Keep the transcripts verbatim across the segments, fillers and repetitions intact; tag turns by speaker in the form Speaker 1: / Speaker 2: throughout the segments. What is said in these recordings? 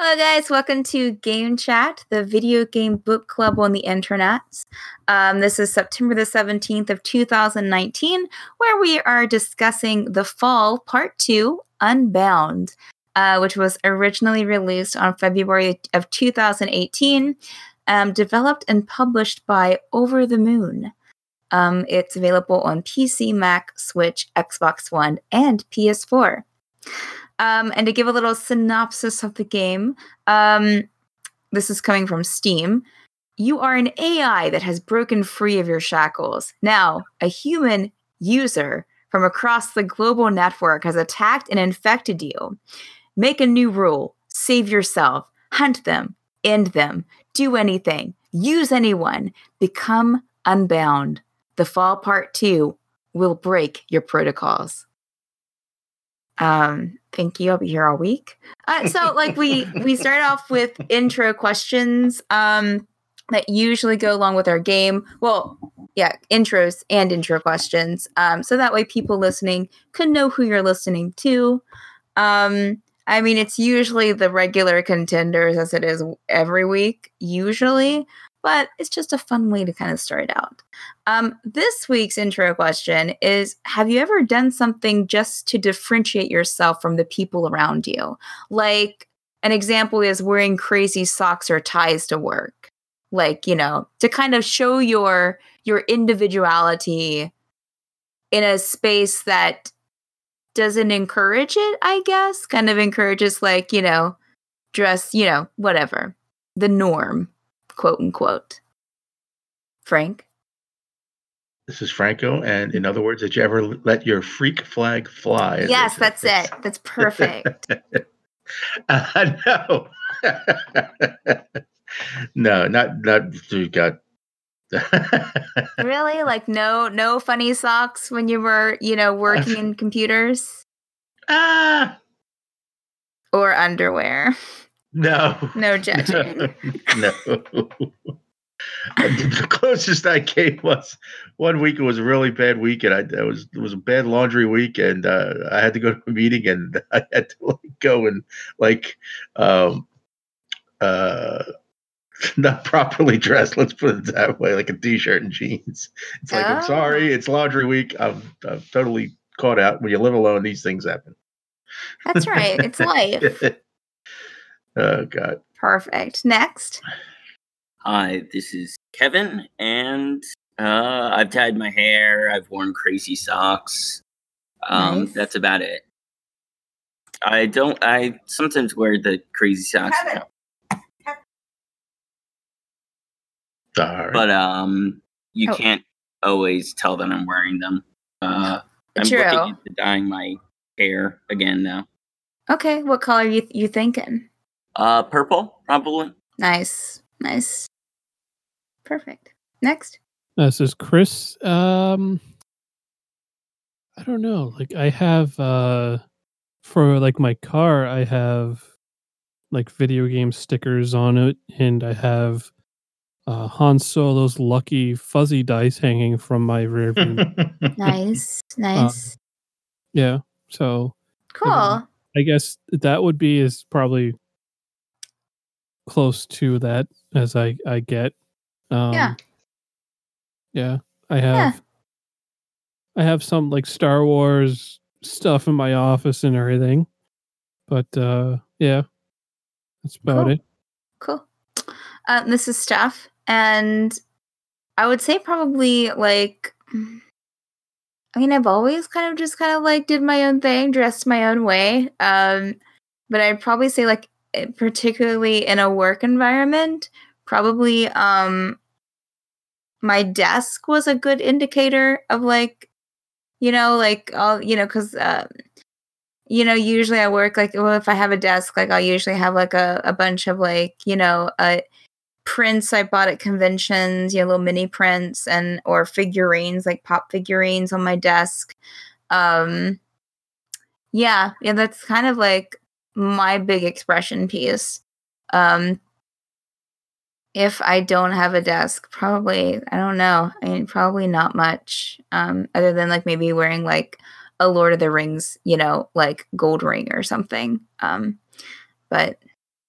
Speaker 1: Hello, guys. Welcome to Game Chat, the video game book club on the internet. Um, this is September the seventeenth of two thousand nineteen, where we are discussing The Fall Part two, Unbound, uh, which was originally released on February of two thousand eighteen, um, developed and published by Over the Moon. Um, it's available on P C, Mac, Switch, Xbox One, and P S four. Um, and to give a little synopsis of the game, um, this is coming from Steam. You are an A I that has broken free of your shackles. Now, a human user from across the global network has attacked and infected you. Make a new rule. Save yourself. Hunt them. End them. Do anything. Use anyone. Become unbound. The Fall Part two will break your protocols. Um, thank you. I'll be here all week. Uh, so, like we we start off with intro questions um, that usually go along with our game. Well, yeah, intros and intro questions. Um, so that way, people listening can know who you're listening to. Um, I mean, it's usually the regular contenders as it is every week, usually. But it's just a fun way to kind of start out. Um, this week's intro question is, have you ever done something just to differentiate yourself from the people around you? Like, an example is wearing crazy socks or ties to work. Like, you know, to kind of show your your individuality in a space that doesn't encourage it, I guess. Kind of encourages, like, you know, dress, you know, whatever. The norm. Quote unquote. Frank?
Speaker 2: This is Franco, and in other words, did you ever let your freak flag fly?
Speaker 1: Yes, that's it. That's perfect.
Speaker 2: uh, no. no, not, not, you got.
Speaker 1: Really? Like, no, no funny socks when you were, you know, working in computers?
Speaker 2: Ah.
Speaker 1: Or underwear?
Speaker 2: No.
Speaker 1: No judging.
Speaker 2: No. no. The closest I came was one week. It was a really bad week, and I, I was it was a bad laundry week, and uh, I had to go to a meeting, and I had to like, go and like um, uh, not properly dressed. Let's put it that way, like a t-shirt and jeans. It's like, oh. I'm sorry, it's laundry week. I'm, I'm totally caught out. When you live alone, these things happen.
Speaker 1: That's right. It's life.
Speaker 2: Oh, God.
Speaker 1: Perfect. Next.
Speaker 3: Hi, this is Kevin, and uh, I've tied my hair. I've worn crazy socks. Um,
Speaker 1: Nice.
Speaker 3: That's about it. I don't. I sometimes wear the crazy socks,
Speaker 1: Kevin.
Speaker 2: All right.
Speaker 3: but um, you
Speaker 1: Oh.
Speaker 3: can't always tell that I'm wearing them. Uh, I'm
Speaker 1: True.
Speaker 3: looking into dyeing my hair again now.
Speaker 1: Okay, what color are you you thinking?
Speaker 3: Uh, purple, probably.
Speaker 1: Nice. Nice. Perfect. Next.
Speaker 4: This is Chris. Um, I don't know. Like, I have uh, for like my car, I have like video game stickers on it, and I have uh, Han Solo's lucky fuzzy dice hanging from my rear view.
Speaker 1: Nice. Nice.
Speaker 4: Uh, yeah. So
Speaker 1: cool.
Speaker 4: um, I guess that would be is probably close to that as I I get. Um,
Speaker 1: yeah.
Speaker 4: Yeah, I have.
Speaker 1: Yeah.
Speaker 4: I have some like Star Wars stuff in my office and everything, but uh, yeah, that's about
Speaker 1: Cool.
Speaker 4: it.
Speaker 1: Cool. Uh, this is Steph, and I would say probably like, I mean, I've always kind of just kind of like did my own thing, dressed my own way. Um, but I'd probably say like, particularly in a work environment, probably um, my desk was a good indicator of like, you know, like all, you know, because, um, you know, usually I work like, well, if I have a desk, like I'll usually have like a, a bunch of like, you know, uh, prints I bought at conventions, you know, little mini prints and, or figurines, like pop figurines on my desk. Um, yeah, yeah, that's kind of like my big expression piece. Um, if I don't have a desk, probably, I don't know. I mean, probably not much. Um, other than like maybe wearing like a Lord of the Rings, you know, like gold ring or something. Um, but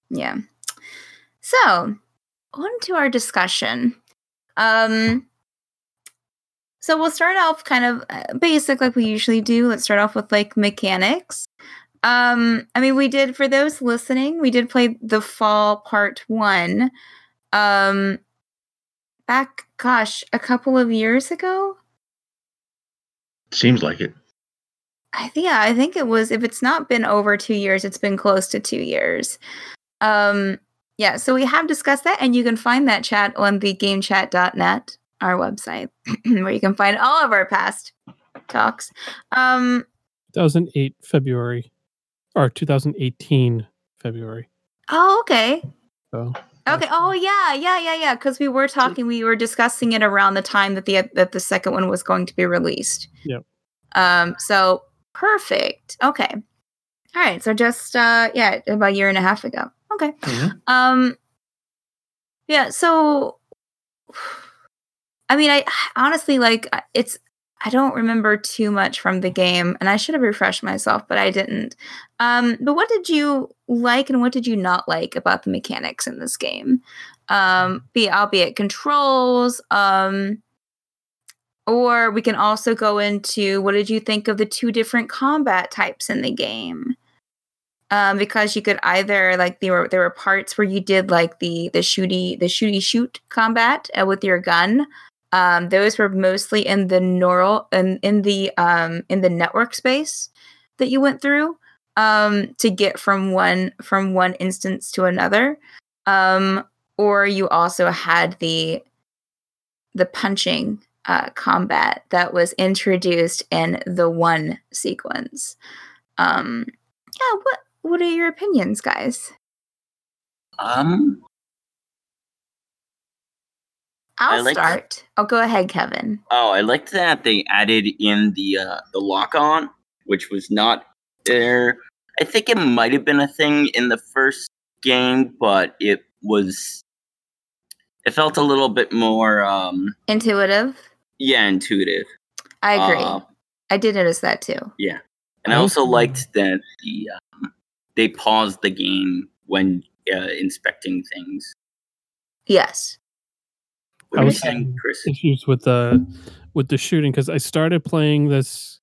Speaker 1: Yeah. So, on to our discussion. Um, so we'll start off kind of uh, basic like we usually do. Let's start off with like mechanics. Um, I mean, we did, for those listening, we did play The Fall Part one um, back, gosh, a couple of years ago.
Speaker 2: Seems like it.
Speaker 1: I think, yeah, I think it was, if it's not been over two years, it's been close to two years. Um, yeah, so we have discussed that, and you can find that chat on the gamechat dot net, our website, where you can find all of our past talks. Um,
Speaker 4: two thousand eight February, or two thousand eighteen February.
Speaker 1: oh, okay.
Speaker 4: So
Speaker 1: Okay. Oh, yeah, yeah, yeah, yeah. Because we were talking, we were discussing it around the time that the that the second one was going to be released.
Speaker 4: Yep.
Speaker 1: Um. So perfect. Okay. All right. So just uh, yeah, about a year and a half ago. Okay.
Speaker 2: Mhm.
Speaker 1: Um. Yeah. So, I mean, I honestly like it's. I don't remember too much from the game, and I should have refreshed myself, but I didn't. Um, but what did you like, and what did you not like about the mechanics in this game? Um, be albeit controls, um, or we can also go into what did you think of the two different combat types in the game? Um, because you could either like there were there were parts where you did like the the shooty the shooty shoot combat uh, with your gun. Um, those were mostly in the neural and in, in the um, in the network space that you went through um, to get from one from one instance to another. Um, or you also had the the punching uh, combat that was introduced in the one sequence. Um, yeah, what what are your opinions, guys?
Speaker 3: Um,
Speaker 1: I'll
Speaker 3: I like-
Speaker 1: start. Oh, go ahead, Kevin.
Speaker 3: oh, I liked that they added in the uh, the lock on, which was not there. I think it might have been a thing in the first game, but it was. It felt a little bit more, um,
Speaker 1: Intuitive.
Speaker 3: yeah, intuitive.
Speaker 1: I agree.
Speaker 3: Uh,
Speaker 1: I did notice that too.
Speaker 3: Yeah, and I
Speaker 4: I
Speaker 3: also
Speaker 4: also-
Speaker 3: liked that the um, they paused the game when uh, inspecting things.
Speaker 1: Yes.
Speaker 3: What
Speaker 4: I
Speaker 3: were you
Speaker 4: was
Speaker 3: saying,
Speaker 4: having
Speaker 3: Chris?
Speaker 4: issues with the with the shooting because I started playing this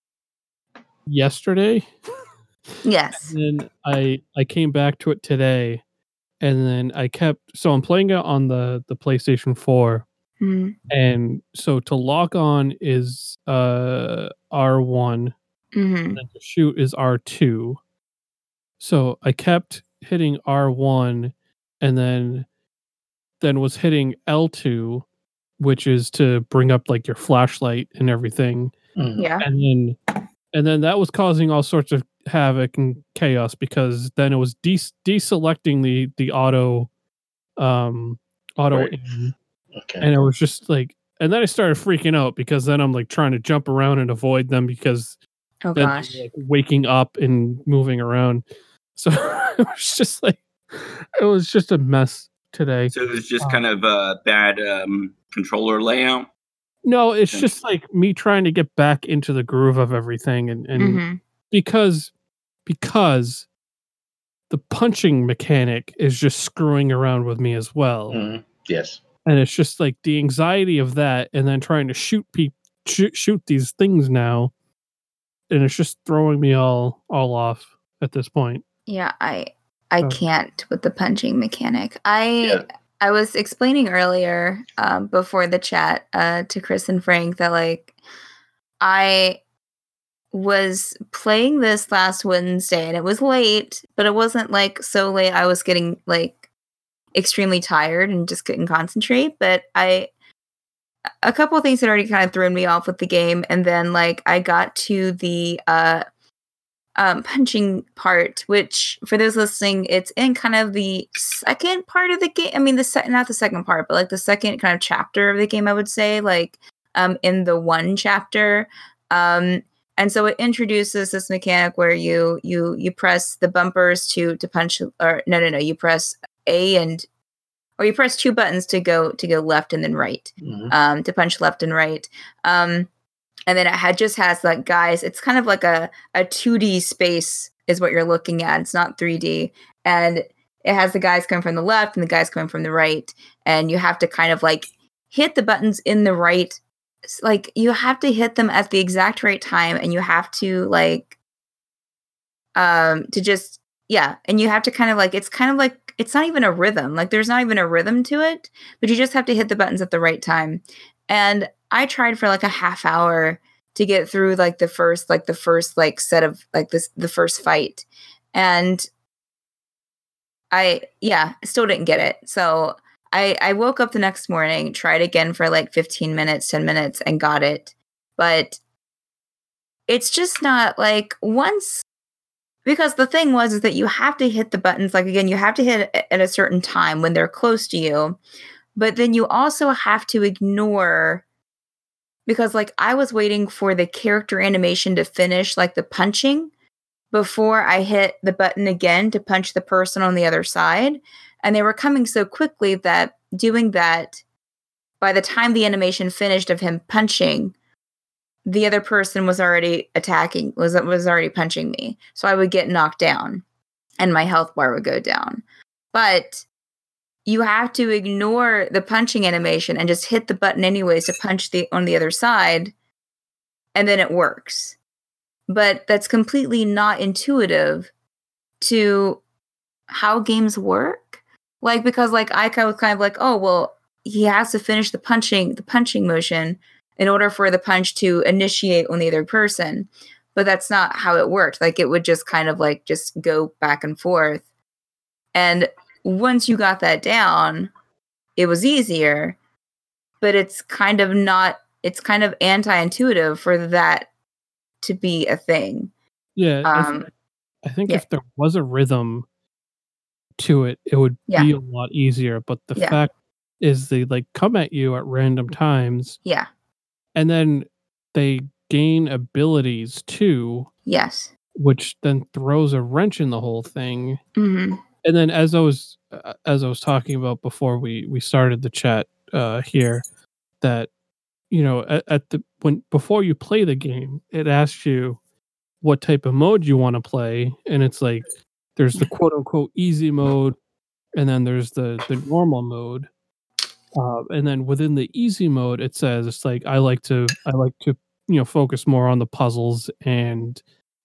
Speaker 4: yesterday,
Speaker 1: Yes.
Speaker 4: and then I I came back to it today, and then I kept so I'm playing it on the the PlayStation four,
Speaker 1: Mm,
Speaker 4: and so to lock on is uh R one,
Speaker 1: hmm
Speaker 4: and then to shoot is R two. So I kept hitting R one, and then then was hitting L two, which is to bring up like your flashlight and everything.
Speaker 2: Mhm.
Speaker 1: Yeah.
Speaker 4: And then and then that was causing all sorts of havoc and chaos because then it was de- deselecting the the auto um auto
Speaker 2: Right.
Speaker 4: aim,
Speaker 2: Okay.
Speaker 4: and it was just like, and then I started freaking out because then I'm like trying to jump around and avoid them because
Speaker 1: Oh
Speaker 4: then
Speaker 1: gosh.
Speaker 4: they're, like waking up and moving around. So it was just like it was just a mess today.
Speaker 3: So it was just
Speaker 4: Uh,
Speaker 3: kind of a bad um, controller layout.
Speaker 4: No, it's
Speaker 3: Okay.
Speaker 4: just like me trying to get back into the groove of everything, and, and
Speaker 1: hmm
Speaker 4: because because the punching mechanic is just screwing around with me as well,
Speaker 2: Mhm. Yes.
Speaker 4: and it's just like the anxiety of that, and then trying to shoot people shoot, shoot these things now, and it's just throwing me all all off at this point.
Speaker 1: Yeah, I I
Speaker 4: Oh.
Speaker 1: can't with the punching mechanic. I
Speaker 2: Yeah.
Speaker 1: I was explaining earlier um, before the chat uh, to Chris and Frank that like I was playing this last Wednesday and it was late, but it wasn't like so late I was getting like extremely tired and just couldn't concentrate. But I a couple of things had already kind of thrown me off with the game, and then like I got to the uh um punching part, which for those listening, it's in kind of the second part of the game. I mean the second not the second part, but like the second kind of chapter of the game, I would say, like um in the one chapter. Um and so it introduces this mechanic where you you you press the bumpers to to punch, or no no no, you press A and or you press two buttons to go to go left and then right,
Speaker 2: Mhm.
Speaker 1: um, to punch left and right. Um, and then it had just has like guys. It's kind of like a a two D space is what you're looking at. It's not three D, and it has the guys coming from the left and the guys coming from the right, and you have to kind of like hit the buttons in the right, like you have to hit them at the exact right time, and you have to like um to just yeah, and you have to kind of like it's kind of like it's not even a rhythm. Like there's not even a rhythm to it, but you just have to hit the buttons at the right time. And I tried for like a half hour to get through like the first like the first like set of like this the first fight. And I yeah, still didn't get it. So I I woke up the next morning, tried again for like fifteen minutes, ten minutes, and got it. But it's just not like once because the thing was is that you have to hit the buttons like again, you have to hit it at a certain time when they're close to you. But then you also have to ignore because like I was waiting for the character animation to finish like the punching before I hit the button again to punch the person on the other side. And they were coming so quickly that doing that, by the time the animation finished of him punching, the other person was already attacking, was was already punching me. So I would get knocked down and my health bar would go down. But you have to ignore the punching animation and just hit the button anyways to punch the on the other side, and then it works. But that's completely not intuitive to how games work. Like because like I was kind of like, oh well, he has to finish the punching the punching motion in order for the punch to initiate on the other person. But that's not how it worked. Like it would just kind of like just go back and forth. And once you got that down, it was easier. But it's kind of not, it's kind of anti-intuitive for that to be a thing.
Speaker 4: Yeah. I,
Speaker 1: Um,
Speaker 4: th- I think
Speaker 1: yeah.
Speaker 4: if there was a rhythm to it, it would
Speaker 1: Yeah.
Speaker 4: be a lot easier. But the
Speaker 1: Yeah.
Speaker 4: fact is they like come at you at random times.
Speaker 1: Yeah.
Speaker 4: And then they gain abilities too,
Speaker 1: Yes.
Speaker 4: which then throws a wrench in the whole thing.
Speaker 1: Mm-hmm.
Speaker 4: And then as I was uh, as I was talking about before we we started the chat uh, here, that you know at, at the when before you play the game, it asks you what type of mode you want to play, and it's like there's the quote unquote easy mode, and then there's the the normal mode. Uh, and then within the easy mode, it says it's like I like to I like to you know focus more on the puzzles and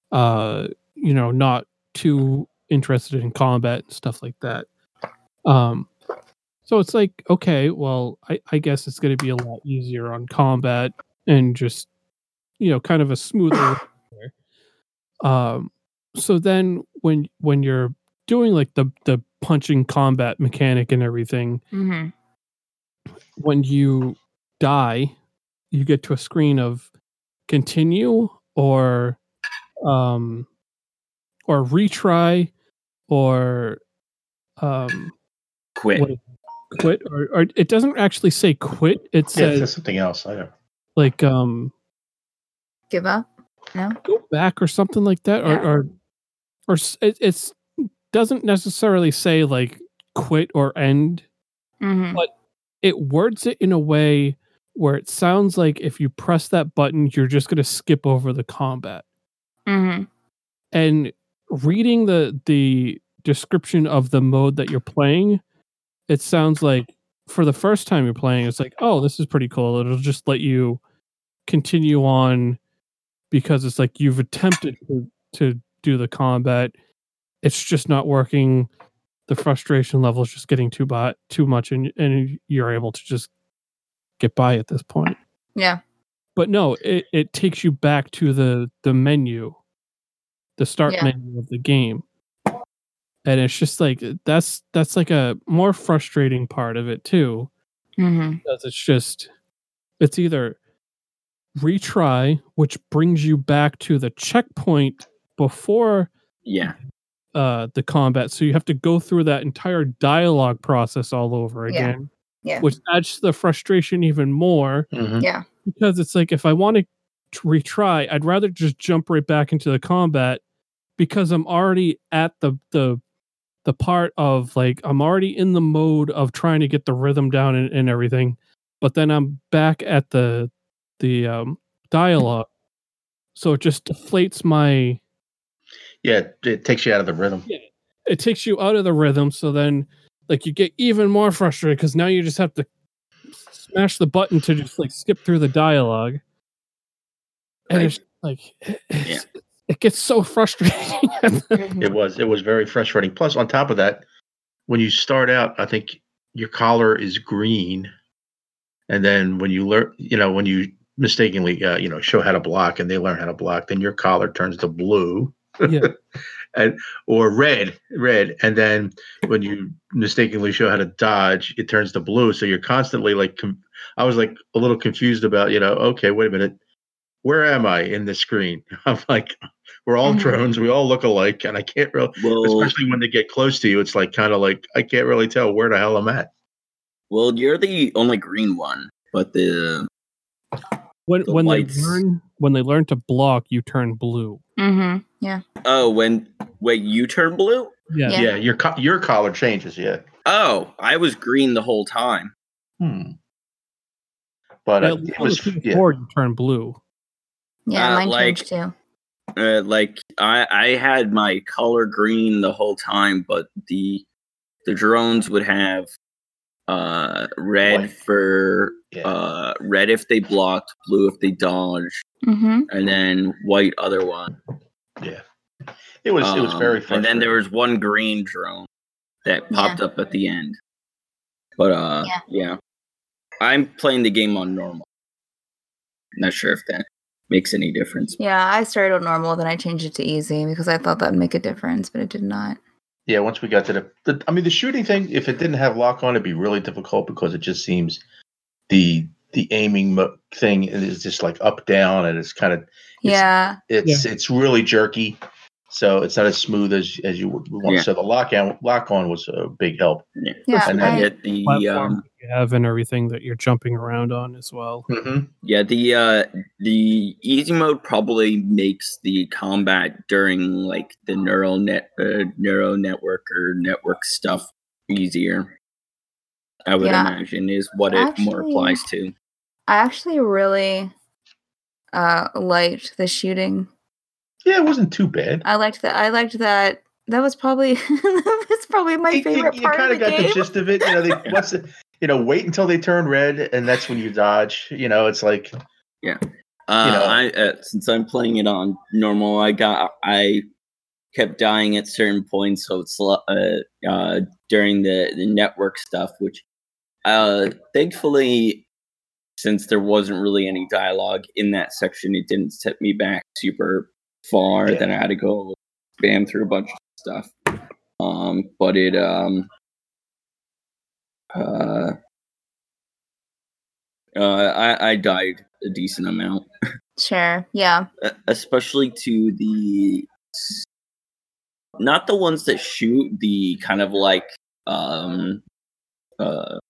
Speaker 4: uh you know not too interested in combat and stuff like that. Um, so it's like okay, well I, I guess it's going to be a lot easier on combat and just you know kind of a smoother. um, so then when when you're doing like the the punching combat mechanic and everything.
Speaker 1: Mm-hmm.
Speaker 4: When you die, you get to a screen of continue or um or retry or um
Speaker 3: Quit.
Speaker 4: what, quit or, or it doesn't actually say quit. It
Speaker 2: Yeah,
Speaker 4: says
Speaker 2: that's something else. I know.
Speaker 4: like um
Speaker 1: Give up? No?
Speaker 4: go back or something like that or
Speaker 1: Yeah.
Speaker 4: or or s- it it's doesn't necessarily say like quit or end.
Speaker 1: Mm-hmm.
Speaker 4: But it words it in a way where it sounds like if you press that button, you're just going to skip over the combat.
Speaker 1: Mm-hmm.
Speaker 4: And reading the the description of the mode that you're playing, it sounds like for the first time you're playing, it's like, oh, this is pretty cool. It'll just let you continue on because it's like you've attempted to, to do the combat. It's just not working. The frustration level is just getting too by, too much, and and you're able to just get by at this point.
Speaker 1: Yeah.
Speaker 4: But no, it, it takes you back to the the menu, the start
Speaker 1: Yeah.
Speaker 4: menu of the game, and it's just like that's that's like a more frustrating part of it too,
Speaker 1: Mm-hmm.
Speaker 4: because it's just it's either retry, which brings you back to the checkpoint before
Speaker 3: Yeah.
Speaker 4: uh, the combat, so you have to go through that entire dialogue process all over
Speaker 1: Yeah.
Speaker 4: again,
Speaker 1: Yeah.
Speaker 4: which adds to the frustration even more.
Speaker 2: Mhm.
Speaker 1: Yeah.
Speaker 4: Because it's like if I want to retry, I'd rather just jump right back into the combat because I'm already at the the the part of like I'm already in the mode of trying to get the rhythm down and, and everything, but then I'm back at the the um, dialogue, so it just deflates my
Speaker 2: Yeah, it takes you out of the rhythm.
Speaker 4: yeah. it takes you out of the rhythm. So then, like, you get even more frustrated because now you just have to smash the button to just like skip through the dialogue, and
Speaker 3: Like-
Speaker 4: it's like it's, it gets so frustrating.
Speaker 2: It was it was very frustrating. Plus, on top of that, when you start out, I think your collar is green, and then when you learn, you know, when you mistakenly, uh, you know, show how to block, and they learn how to block, then your collar turns to blue,
Speaker 4: Yeah.
Speaker 2: and or red, red, and then when you mistakenly show how to dodge, it turns to blue. So you're constantly like, com- I was like a little confused about, you know, okay, wait a minute, where am I in the screen? I'm like, we're all
Speaker 1: Mhm.
Speaker 2: drones, we all look alike, and I can't really,
Speaker 3: Well,
Speaker 2: especially when they get close to you, it's like kind of like I can't really tell where the hell I'm at.
Speaker 3: well, you're the only green one, but the
Speaker 4: when
Speaker 3: The
Speaker 4: when
Speaker 3: lights.
Speaker 4: they learn when they learn to block, you turn blue.
Speaker 1: Mm-hmm. Yeah.
Speaker 3: oh, when wait, you turn blue?
Speaker 4: Yeah.
Speaker 1: Yeah.
Speaker 2: Yeah, your co- your collar changes, yeah.
Speaker 3: Oh, I was green the whole time.
Speaker 2: Hmm. But
Speaker 4: Yeah,
Speaker 2: uh,
Speaker 4: at least
Speaker 2: it
Speaker 4: on the
Speaker 2: was
Speaker 4: P S
Speaker 2: yeah.
Speaker 4: four, you turn blue.
Speaker 1: Yeah,
Speaker 3: Uh,
Speaker 1: mine
Speaker 3: like-
Speaker 1: changed too.
Speaker 3: Uh, like I, I had my color green the whole time, but the the drones would have uh red
Speaker 2: White.
Speaker 3: for
Speaker 2: Yeah.
Speaker 3: uh red if they blocked, blue if they dodged,
Speaker 1: Mm-hmm.
Speaker 3: and then white other one.
Speaker 2: Yeah. It was it was
Speaker 3: Um,
Speaker 2: very
Speaker 3: and
Speaker 2: frustrating.
Speaker 3: then there was one green drone that popped up at the end. But uh
Speaker 1: Yeah.
Speaker 3: yeah. I'm playing the game on normal. Not sure if that makes any difference.
Speaker 1: Yeah, I started on normal, then I changed it to easy because I thought that'd make a difference, but it did not.
Speaker 2: Yeah, once we got to the, the I mean the shooting thing, if it didn't have lock on, it'd be really difficult because it just seems the the aiming mo- thing is just like up down and it's kind of
Speaker 1: Yeah.
Speaker 2: it's it's really jerky. So it's not as smooth as as you would want.
Speaker 3: Yeah.
Speaker 2: So the lock on lock on was a big help.
Speaker 3: Yeah.
Speaker 1: Yeah.
Speaker 2: And
Speaker 3: I
Speaker 2: then-
Speaker 1: I,
Speaker 3: get the
Speaker 4: Platform
Speaker 3: um
Speaker 4: that you have and everything that you're jumping around on as well.
Speaker 2: Mm-hmm.
Speaker 3: yeah, the uh the easy mode probably makes the combat during like the neural net uh, neural network or network stuff easier. I would
Speaker 1: Yeah.
Speaker 3: imagine is what it more
Speaker 1: Actually-
Speaker 3: applies to.
Speaker 1: I actually really uh liked the shooting.
Speaker 2: Yeah, it wasn't too bad.
Speaker 1: I liked that. I liked that. That was probably that was probably my
Speaker 2: You-
Speaker 1: favorite
Speaker 2: you,
Speaker 1: part
Speaker 2: kind
Speaker 1: of
Speaker 2: of
Speaker 1: the
Speaker 2: got
Speaker 1: game.
Speaker 2: the gist of it. You know, they once the, you know, wait until they turn red, and that's when you dodge. You know, it's like
Speaker 3: Uh,
Speaker 2: You know.
Speaker 3: I uh, since I'm playing it on normal, I got I kept dying at certain points, so it's lo- uh, uh during the the network stuff, which uh thankfully, since there wasn't really any dialogue in that section, it didn't set me back super far.
Speaker 2: Yeah.
Speaker 3: Then I had to go spam through a bunch of stuff. Um, but it um uh. Uh, I, I died a decent amount.
Speaker 1: Sure. Yeah.
Speaker 3: Uh, especially to the not the ones that shoot, the kind of like um uh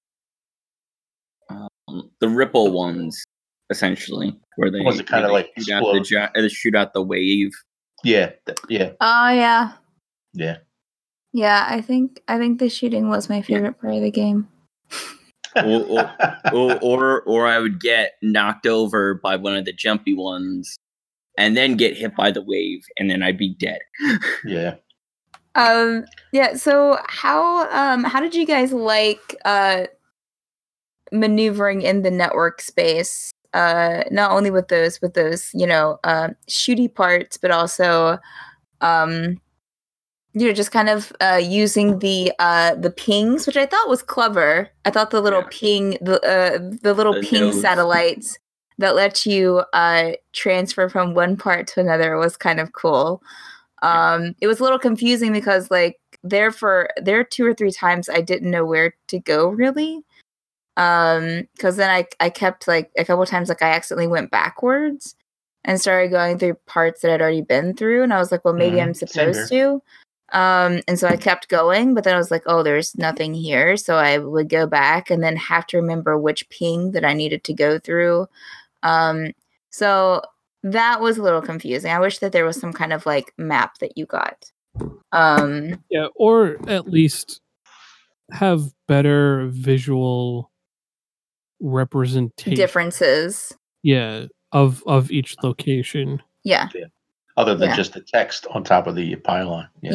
Speaker 3: um, the ripple ones, essentially, where they
Speaker 2: Was it kinda
Speaker 3: where they
Speaker 2: like
Speaker 3: shoot out the
Speaker 2: explode?
Speaker 3: ja- uh, shoot out the wave.
Speaker 2: yeah, th- yeah,
Speaker 1: Oh yeah.
Speaker 2: yeah.
Speaker 1: Yeah. I think I think the shooting was my favorite part of the game.
Speaker 3: or, or, or or or I would get knocked over by one of the jumpy ones, and then get hit by the wave, and then I'd be dead.
Speaker 2: yeah.
Speaker 1: Um. Yeah. So how um how did you guys like uh maneuvering in the network space? Uh, not only with those with those you know uh, shooty parts, but also um you know just kind of uh using the uh the pings, which I thought was clever. I thought the little
Speaker 3: Yeah.
Speaker 1: ping the uh the little
Speaker 3: The
Speaker 1: ping
Speaker 3: nodes.
Speaker 1: satellites that let you uh transfer from one part to another was kind of cool. Um, it was a little confusing because like there for there two or three times I didn't know where to go really. Um, because then I I kept like a couple times like I accidentally went backwards and started going through parts that I'd already been through, and I was like, well, maybe
Speaker 2: Mhm.
Speaker 1: I'm
Speaker 2: Same
Speaker 1: supposed to. Um, and so I kept going, but then I was like, oh, there's nothing here, so I would go back and then have to remember which ping that I needed to go through. Um, so that was a little confusing. I wish that there was some kind of like map that you got. Um,
Speaker 4: Yeah, or at least have better visual representation.
Speaker 1: differences.
Speaker 4: Yeah, of of each location.
Speaker 1: Yeah.
Speaker 2: Other than
Speaker 1: Yeah.
Speaker 2: just the text on top of the pylon.
Speaker 1: Yeah.
Speaker 2: Yeah.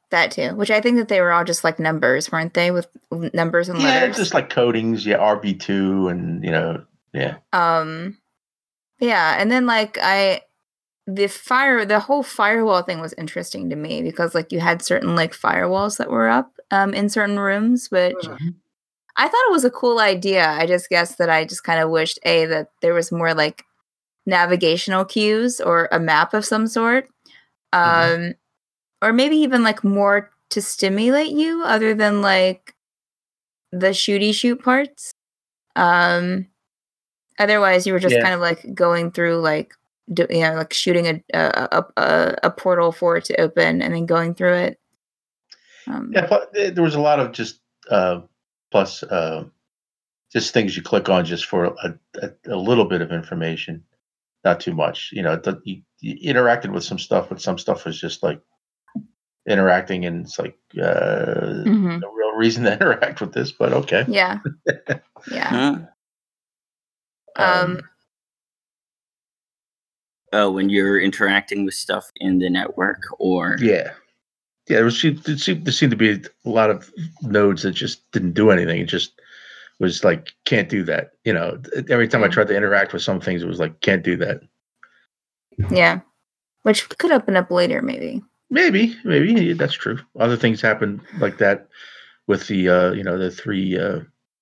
Speaker 1: that too. Which I think that they were all just like numbers, weren't they? With l- numbers and
Speaker 2: Yeah,
Speaker 1: letters.
Speaker 2: just like codings. Yeah, R B two, and you know, yeah.
Speaker 1: Um, yeah, and then like I, the fire, the whole firewall thing was interesting to me because like you had certain like firewalls that were up um in certain rooms, which
Speaker 2: Mhm.
Speaker 1: I thought it was a cool idea. I just guess that I just kind of wished a that there was more like navigational cues or a map of some sort, um,
Speaker 2: Mhm.
Speaker 1: or maybe even like more to stimulate you other than like the shooty shoot parts. Um, otherwise, you were just
Speaker 2: Yeah.
Speaker 1: kind of like going through like do, you know like shooting a a, a a a portal for it to open and then going through it. Um,
Speaker 2: Yeah, but there there was a lot of just uh, plus uh, just things you click on just for a, a, a little bit of information, not too much. You know, the, you, you interacted with some stuff, but some stuff was just like interacting, and it's like uh,
Speaker 1: mhm.
Speaker 2: no real reason to interact with this, but okay.
Speaker 1: Yeah, yeah.
Speaker 3: Huh?
Speaker 1: Um,
Speaker 2: Um,
Speaker 3: Oh, when you're interacting with stuff in the network, or
Speaker 2: yeah, yeah. There, was, there, seemed, there seemed to be a lot of nodes that just didn't do anything. It just was like can't do that. You know, every time I
Speaker 1: Mm.
Speaker 2: tried to interact with some things, it was like can't do that.
Speaker 1: yeah, which could open up later, maybe.
Speaker 2: Maybe, maybe yeah, that's true. Other things happen like that with the uh, you know the three uh,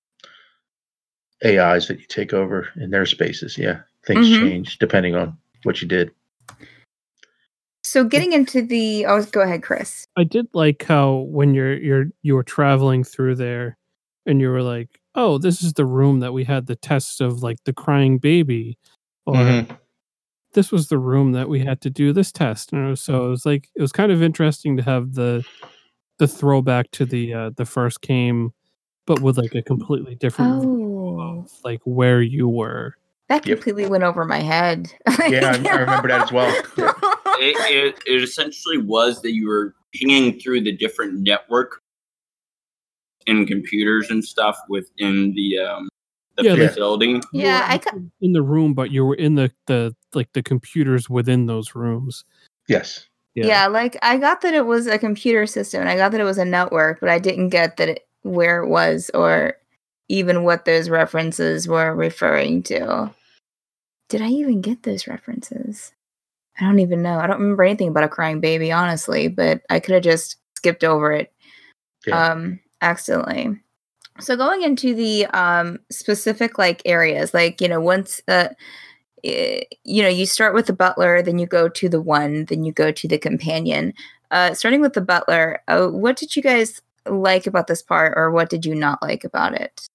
Speaker 2: A Is that you take over in their spaces. Yeah, things
Speaker 1: Mhm.
Speaker 2: change depending on what you did.
Speaker 1: So getting into the, oh, go ahead, Chris.
Speaker 4: I did like how when you're you're you were traveling through there, and you were like, "Oh, this is the room that we had the test of like the crying baby," or
Speaker 2: Mhm.
Speaker 4: this was the room that we had to do this test. And it was, so it was like it was kind of interesting to have the the throwback to the uh, the first game, but with like a completely different view
Speaker 1: Oh,
Speaker 4: of like where you were.
Speaker 1: that
Speaker 2: Yep.
Speaker 1: completely went over my head.
Speaker 2: Yeah, I, I remember that as well. Yeah.
Speaker 3: it, it, it essentially was that you were pinging through the different network and computers and stuff within the um the
Speaker 4: Yeah, like-
Speaker 3: facility.
Speaker 4: You
Speaker 1: Yeah,
Speaker 4: were
Speaker 1: I ca-
Speaker 4: in the room, but you were in the the like the computers within those rooms.
Speaker 2: Yes.
Speaker 1: Yeah. like I got that it was a computer system and I got that it was a network, but I didn't get that it, where it was or even what those references were referring to. Did I even get those references? I don't even know. I don't remember anything about a crying baby, honestly, but I could have just skipped over it
Speaker 2: Yeah.
Speaker 1: um accidentally. So going into the um specific like areas, like you know, once uh eh, you know, you start with the butler, then you go to the one, then you go to the companion. Uh starting with the butler, uh, what did you guys like about this part or what did you not like about it?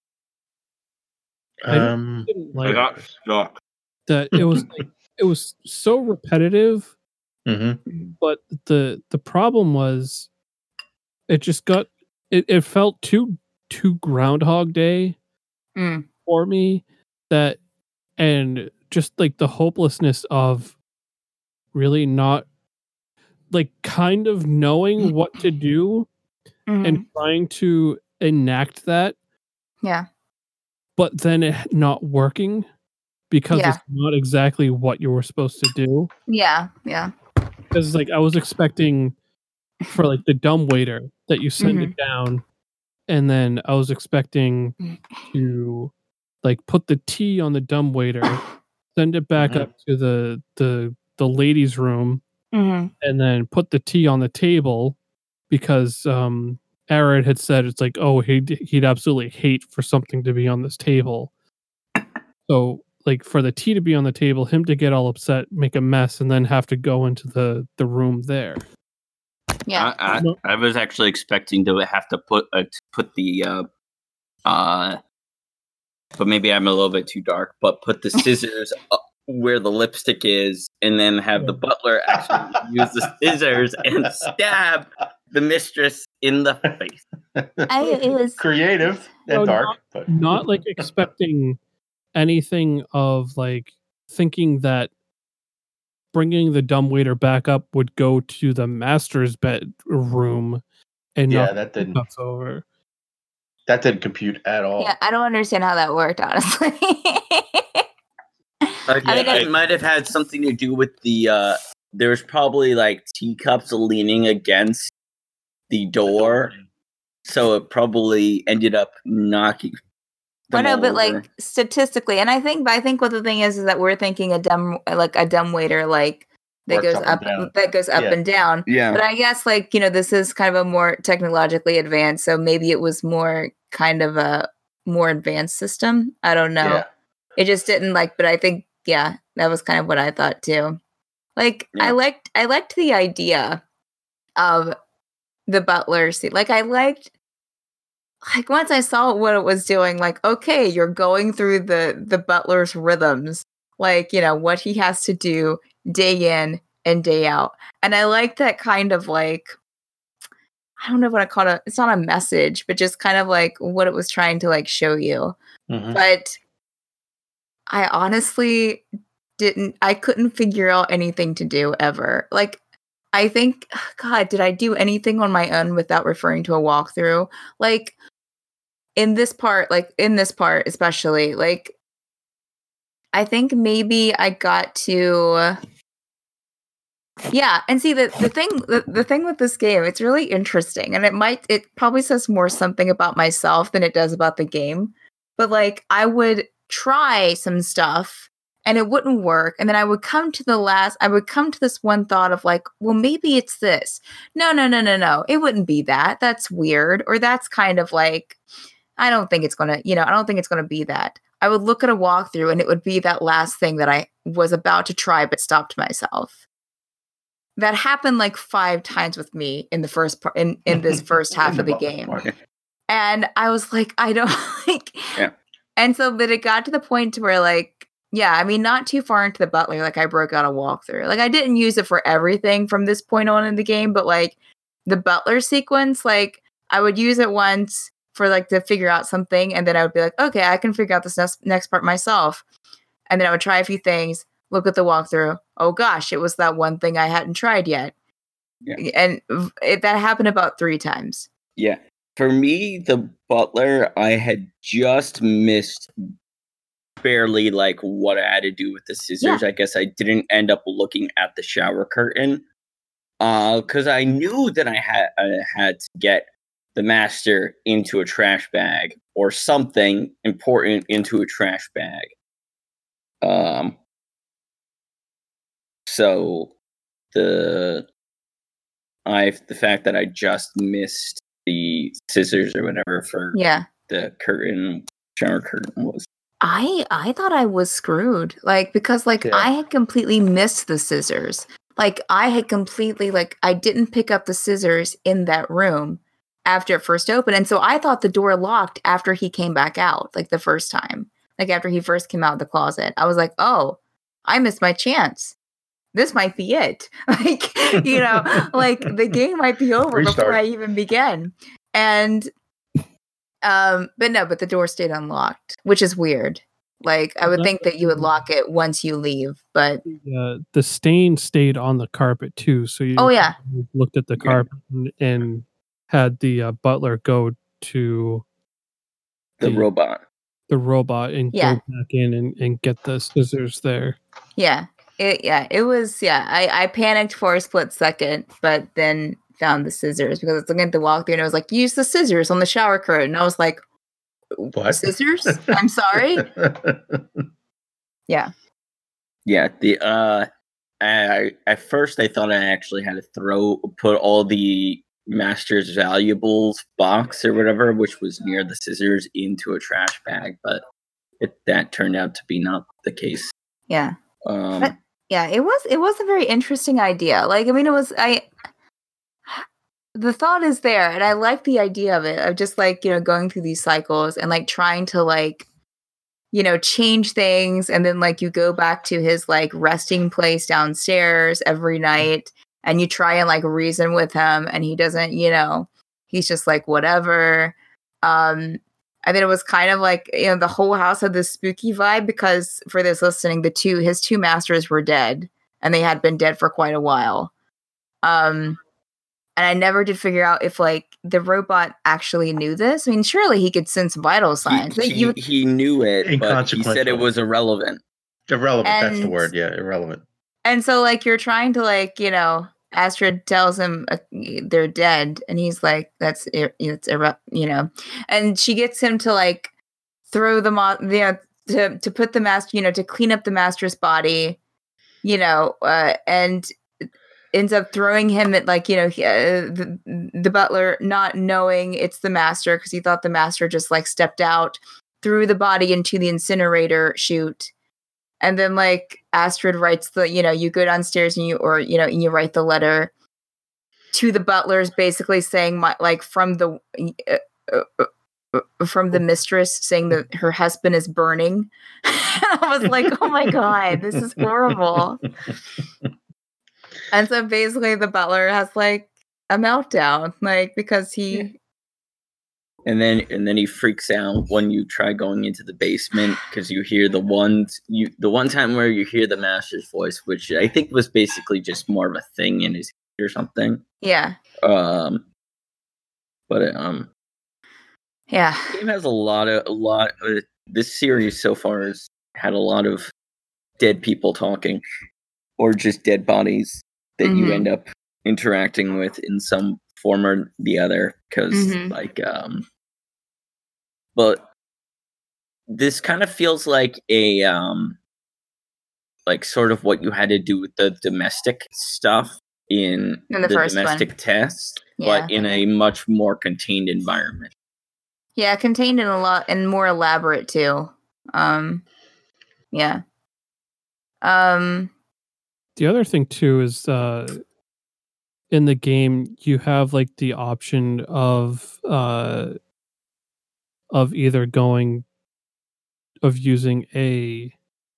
Speaker 4: I
Speaker 2: Um,
Speaker 4: didn't
Speaker 3: I
Speaker 4: like
Speaker 3: got stuck.
Speaker 4: that it was like it was so repetitive,
Speaker 2: mhm.
Speaker 4: but the the problem was it just got it, it felt too too Groundhog Day
Speaker 1: Mm.
Speaker 4: for me, that and just like the hopelessness of really not like kind of knowing what to do and
Speaker 1: Mhm.
Speaker 4: trying to enact that,
Speaker 1: Yeah.
Speaker 4: but then it not working because
Speaker 1: Yeah.
Speaker 4: it's not exactly what you were supposed to do.
Speaker 1: Yeah. Yeah.
Speaker 4: Because like I was expecting for like the dumb waiter that you send
Speaker 1: Mhm.
Speaker 4: it down, and then I was expecting to like put the tea on the dumb waiter, send it back
Speaker 2: Mhm.
Speaker 4: up to the the the ladies' room,
Speaker 1: Mhm.
Speaker 4: and then put the tea on the table because um Arad had said it's like, oh, he'd he'd absolutely hate for something to be on this table. So like for the tea to be on the table, him to get all upset, make a mess, and then have to go into the the room there.
Speaker 1: Yeah.
Speaker 3: I,
Speaker 4: No.
Speaker 3: I, I was actually expecting to have to put uh, to put the uh uh but maybe I'm a little bit too dark, but put the scissors up where the lipstick is and then have the butler actually use the scissors and stab the mistress in the face.
Speaker 1: I it was
Speaker 2: creative and
Speaker 4: No,
Speaker 2: dark,
Speaker 4: not-
Speaker 2: but
Speaker 4: Not like expecting anything of like thinking that bringing the dumbwaiter back up would go to the master's bedroom and
Speaker 2: yeah,
Speaker 4: knock
Speaker 2: that
Speaker 4: the
Speaker 2: didn't
Speaker 4: cups over.
Speaker 2: that didn't compute at all.
Speaker 1: yeah, I don't understand how that worked, honestly.
Speaker 3: Okay,
Speaker 1: I mean, I-
Speaker 3: it might have had something to do with the uh there's probably like teacups leaning against the door, so it probably ended up knocking.
Speaker 1: I know, but
Speaker 3: over.
Speaker 1: like statistically, and I think, but I think what the thing is is that we're thinking a dumb, like a dumbwaiter, like that
Speaker 2: Works
Speaker 1: goes
Speaker 2: up
Speaker 1: up,
Speaker 2: and down.
Speaker 1: that goes up
Speaker 2: Yeah.
Speaker 1: and down.
Speaker 3: Yeah.
Speaker 1: But I guess like you know this is kind of a more technologically advanced, so maybe it was more kind of a more advanced system. I don't know.
Speaker 2: Yeah.
Speaker 1: It just didn't like, but I think yeah, that was kind of what I thought too. Like
Speaker 3: Yeah.
Speaker 1: I liked, I liked the idea of the butler scene. Like I liked. Like once I saw what it was doing, like, okay, you're going through the the butler's rhythms, like, you know, what he has to do day in and day out. And I like that kind of like I don't know what I call it. It's not a message, but just kind of like what it was trying to like show you.
Speaker 2: Mhm.
Speaker 1: But I honestly didn't I couldn't figure out anything to do ever. Like I think God, did I do anything on my own without referring to a walkthrough? Like in this part, like in this part especially, like I think maybe I got to yeah, and see the the thing the, the thing with this game, it's really interesting, and it might it probably says more something about myself than it does about the game. But like I would try some stuff and it wouldn't work, and then I would come to the last I would come to this one thought of like, well, maybe it's this. No, no, no, no, no. It wouldn't be that. That's weird, or that's kind of like I don't think it's going to, you know, I don't think it's going to be that. I would look at a walkthrough and it would be that last thing that I was about to try but stopped myself. That happened like five times with me in the first part, in, in this first half of the game. And I was like, I don't like,
Speaker 3: Yeah.
Speaker 1: And so, but it got to the point to where like, yeah, I mean, not too far into the butler, like I broke out a walkthrough. Like I didn't use it for everything from this point on in the game, but like the butler sequence, like I would use it once for like to figure out something, and then I would be like, okay, I can figure out this next next part myself. And then I would try a few things, look at the walkthrough. Oh gosh, it was that one thing I hadn't tried yet.
Speaker 3: Yeah.
Speaker 1: And it, that happened about three times.
Speaker 3: Yeah. For me, the butler, I had just missed barely like what I had to do with the scissors. I guess I didn't end up looking at the shower curtain. Uh, because I knew that I had I had to get the master into a trash bag or something important into a trash bag. Um, so the I the fact that I just missed the scissors or whatever for
Speaker 1: Yeah.
Speaker 3: the curtain shower curtain was.
Speaker 1: I I thought I was screwed. Like because like
Speaker 2: Yeah.
Speaker 1: I had completely missed the scissors. Like I had completely like I didn't pick up the scissors in that room after it first opened. And so I thought the door locked after he came back out, like the first time. Like after he first came out of the closet. I was like, "Oh, I missed my chance. This might be it." Like, you know, like the game might be over
Speaker 2: Restart.
Speaker 1: before I even begin. And um but no, but the door stayed unlocked, which is weird. Like I would think that you would lock it once you leave, but
Speaker 4: Uh, the stain stayed on the carpet too, so you
Speaker 1: oh yeah.
Speaker 4: looked at the
Speaker 3: Yeah.
Speaker 4: carpet and, and had the uh, butler go to
Speaker 3: The
Speaker 4: the,
Speaker 3: robot.
Speaker 4: the robot and
Speaker 1: Yeah.
Speaker 4: go back in and, and get the scissors there.
Speaker 1: Yeah. It yeah, it was yeah. I, I panicked for a split second, but then found the scissors because I was looking at the walkthrough and it was like, use the scissors on the shower curtain. And I was like,
Speaker 2: What?
Speaker 1: scissors? I'm sorry. Yeah.
Speaker 3: Yeah, the uh I at first I thought I actually had to throw put all the master's valuables box or whatever, which was near the scissors, into a trash bag, but it, that turned out to be not the case.
Speaker 1: Yeah.
Speaker 3: Um
Speaker 1: But- Yeah, it was it was a very interesting idea. Like I mean it was I the thought is there and I like the idea of it of just like, you know, going through these cycles and like trying to like you know, change things and then like you go back to his like resting place downstairs every night and you try and like reason with him and he doesn't, you know, he's just like whatever. Um and then it was kind of like, you know, the whole house had this spooky vibe because for those listening, the two his two masters were dead and they had been dead for quite a while. Um and I never did figure out if like the robot actually knew this. I mean, surely he could sense vital signs.
Speaker 3: he,
Speaker 1: Like,
Speaker 3: he,
Speaker 1: you,
Speaker 3: he knew it, but he
Speaker 2: Inconsequential.
Speaker 3: said it was irrelevant.
Speaker 2: Irrelevant. That's the
Speaker 1: And-
Speaker 2: word. Yeah, irrelevant.
Speaker 1: and so like you're trying to like, you know, Astrid tells him uh, they're dead, and he's like, "That's it. It's irre-" you know." And she gets him to like throw them on, you know, to to put the master, you know, to clean up the master's body, you know, uh, and ends up throwing him at like, you know, he, uh, the, the butler, not knowing it's the master because he thought the master just like stepped out, threw the body into the incinerator chute. And then like Astrid writes the, you know, you go downstairs and you, or, you know, and you write the letter to the butlers basically saying my, like from the, uh, uh, from the mistress saying that her husband is burning. I was like, oh my God, this is horrible. And so basically the butler has like a meltdown, like because he
Speaker 3: and then and then he freaks out when you try going into the basement because you hear the ones you the one time where you hear the master's voice, which I think was basically just more of a thing in his head or something.
Speaker 1: Yeah.
Speaker 3: Um but um
Speaker 1: yeah.
Speaker 3: The game has a lot of a lot uh, this series so far has had a lot of dead people talking or just dead bodies that
Speaker 1: Mhm.
Speaker 3: you end up interacting with in some form or the other, because
Speaker 1: Mhm.
Speaker 3: like um but this kind of feels like a um like sort of what you had to do with the domestic stuff in,
Speaker 1: In the
Speaker 3: the
Speaker 1: first
Speaker 3: domestic
Speaker 1: one.
Speaker 3: test,
Speaker 1: Yeah.
Speaker 3: but in a much more contained environment.
Speaker 1: Yeah, contained in a lot and more elaborate too. Um yeah. Um
Speaker 4: The other thing too is uh in the game you have like the option of uh of either going of using a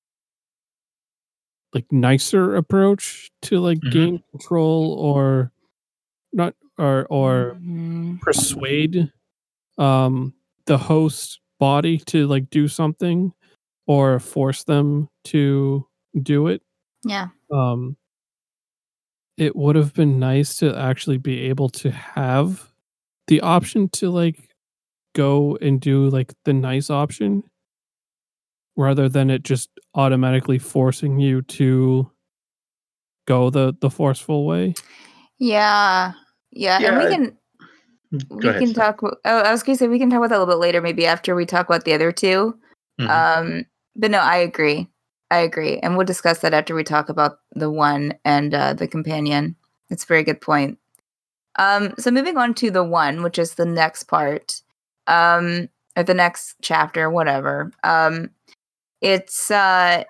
Speaker 4: like nicer approach to like
Speaker 2: Mhm.
Speaker 4: game control or not or or
Speaker 1: mhm.
Speaker 4: persuade um the host body to like do something or force them to do it.
Speaker 1: Yeah.
Speaker 4: Um it would have been nice to actually be able to have the option to like go and do like the nice option rather than it just automatically forcing you to go the the forceful way.
Speaker 1: Yeah. Yeah, and we
Speaker 3: Yeah.
Speaker 1: can
Speaker 2: Go
Speaker 1: we
Speaker 2: ahead,
Speaker 1: can
Speaker 2: Steph.
Speaker 1: talk. Oh, I was gonna say we can talk about that a little bit later, maybe after we talk about the other two.
Speaker 2: Mhm.
Speaker 1: Um, but no, I agree. I agree, and we'll discuss that after we talk about the one and uh, the companion. It's a very good point. Um, so moving on to the one, which is the next part, um, or the next chapter, whatever. Um, it's uh,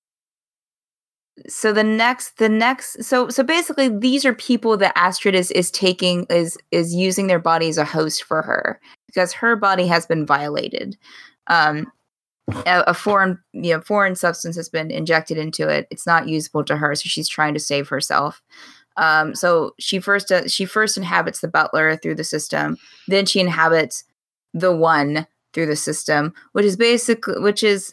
Speaker 1: so the next the next so so basically these are people that Astrid is is taking is is using their body as a host for her because her body has been violated. Um a, a foreign you know foreign substance has been injected into it. It's not usable to her, so she's trying to save herself. Um so she first uh, she first inhabits the butler through the system, then she inhabits the one through the system, which is basically which is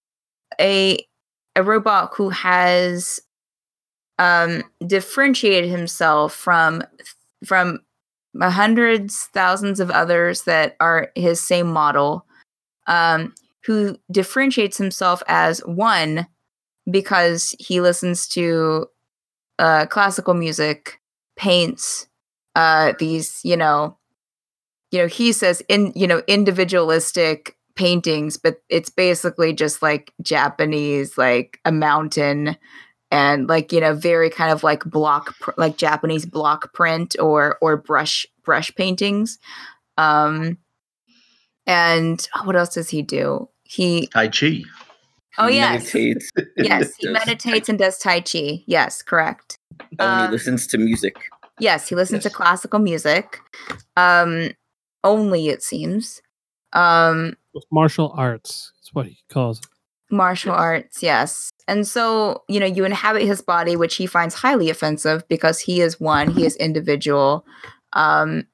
Speaker 1: a a robot who has um, differentiated himself from from hundreds, thousands of others that are his same model, um, who differentiates himself as one because he listens to uh, classical music, paints uh, these, you know, you know, he says in you know individualistic paintings, but it's basically just like Japanese, like a mountain and like you know very kind of like block pr- like Japanese block print or or brush brush paintings. Um and oh, what else does he do? He
Speaker 2: Tai Chi.
Speaker 1: oh
Speaker 3: He
Speaker 1: yes
Speaker 3: meditates.
Speaker 1: yes he
Speaker 3: Does
Speaker 1: meditates
Speaker 3: tai-
Speaker 1: and does tai chi. Yes, correct.
Speaker 3: Oh, and he
Speaker 1: Um,
Speaker 3: listens to music.
Speaker 1: yes, he listens to
Speaker 2: Yes.
Speaker 1: classical music. Um only it seems. Um
Speaker 4: With martial arts, that's what he calls it.
Speaker 1: Martial
Speaker 3: Yes.
Speaker 1: arts, yes. And so, you know, you inhabit his body, which he finds highly offensive because he is one, he is individual. Um,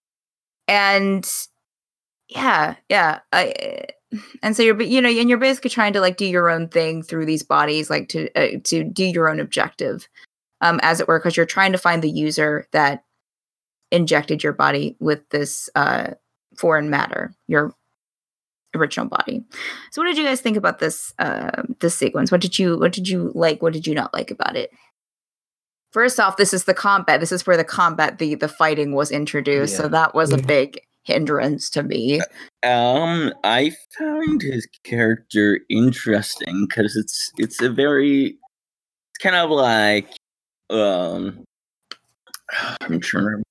Speaker 1: and yeah, yeah. I, and so you're, you know, and you're basically trying to like do your own thing through these bodies, like to uh, to do your own objective, um, as it were, because you're trying to find the user that injected your body with this uh, foreign matter, your original body. So what did you guys think about this uh this sequence? What did you what did you like? What did you not like about it? first off, this is the combat. This is where the combat, the the fighting was introduced.
Speaker 2: Yeah.
Speaker 1: So that was a
Speaker 4: Yeah.
Speaker 1: big hindrance to me.
Speaker 3: Um, I found his character interesting because it's it's a very it's kind of like um I'm trying to remember.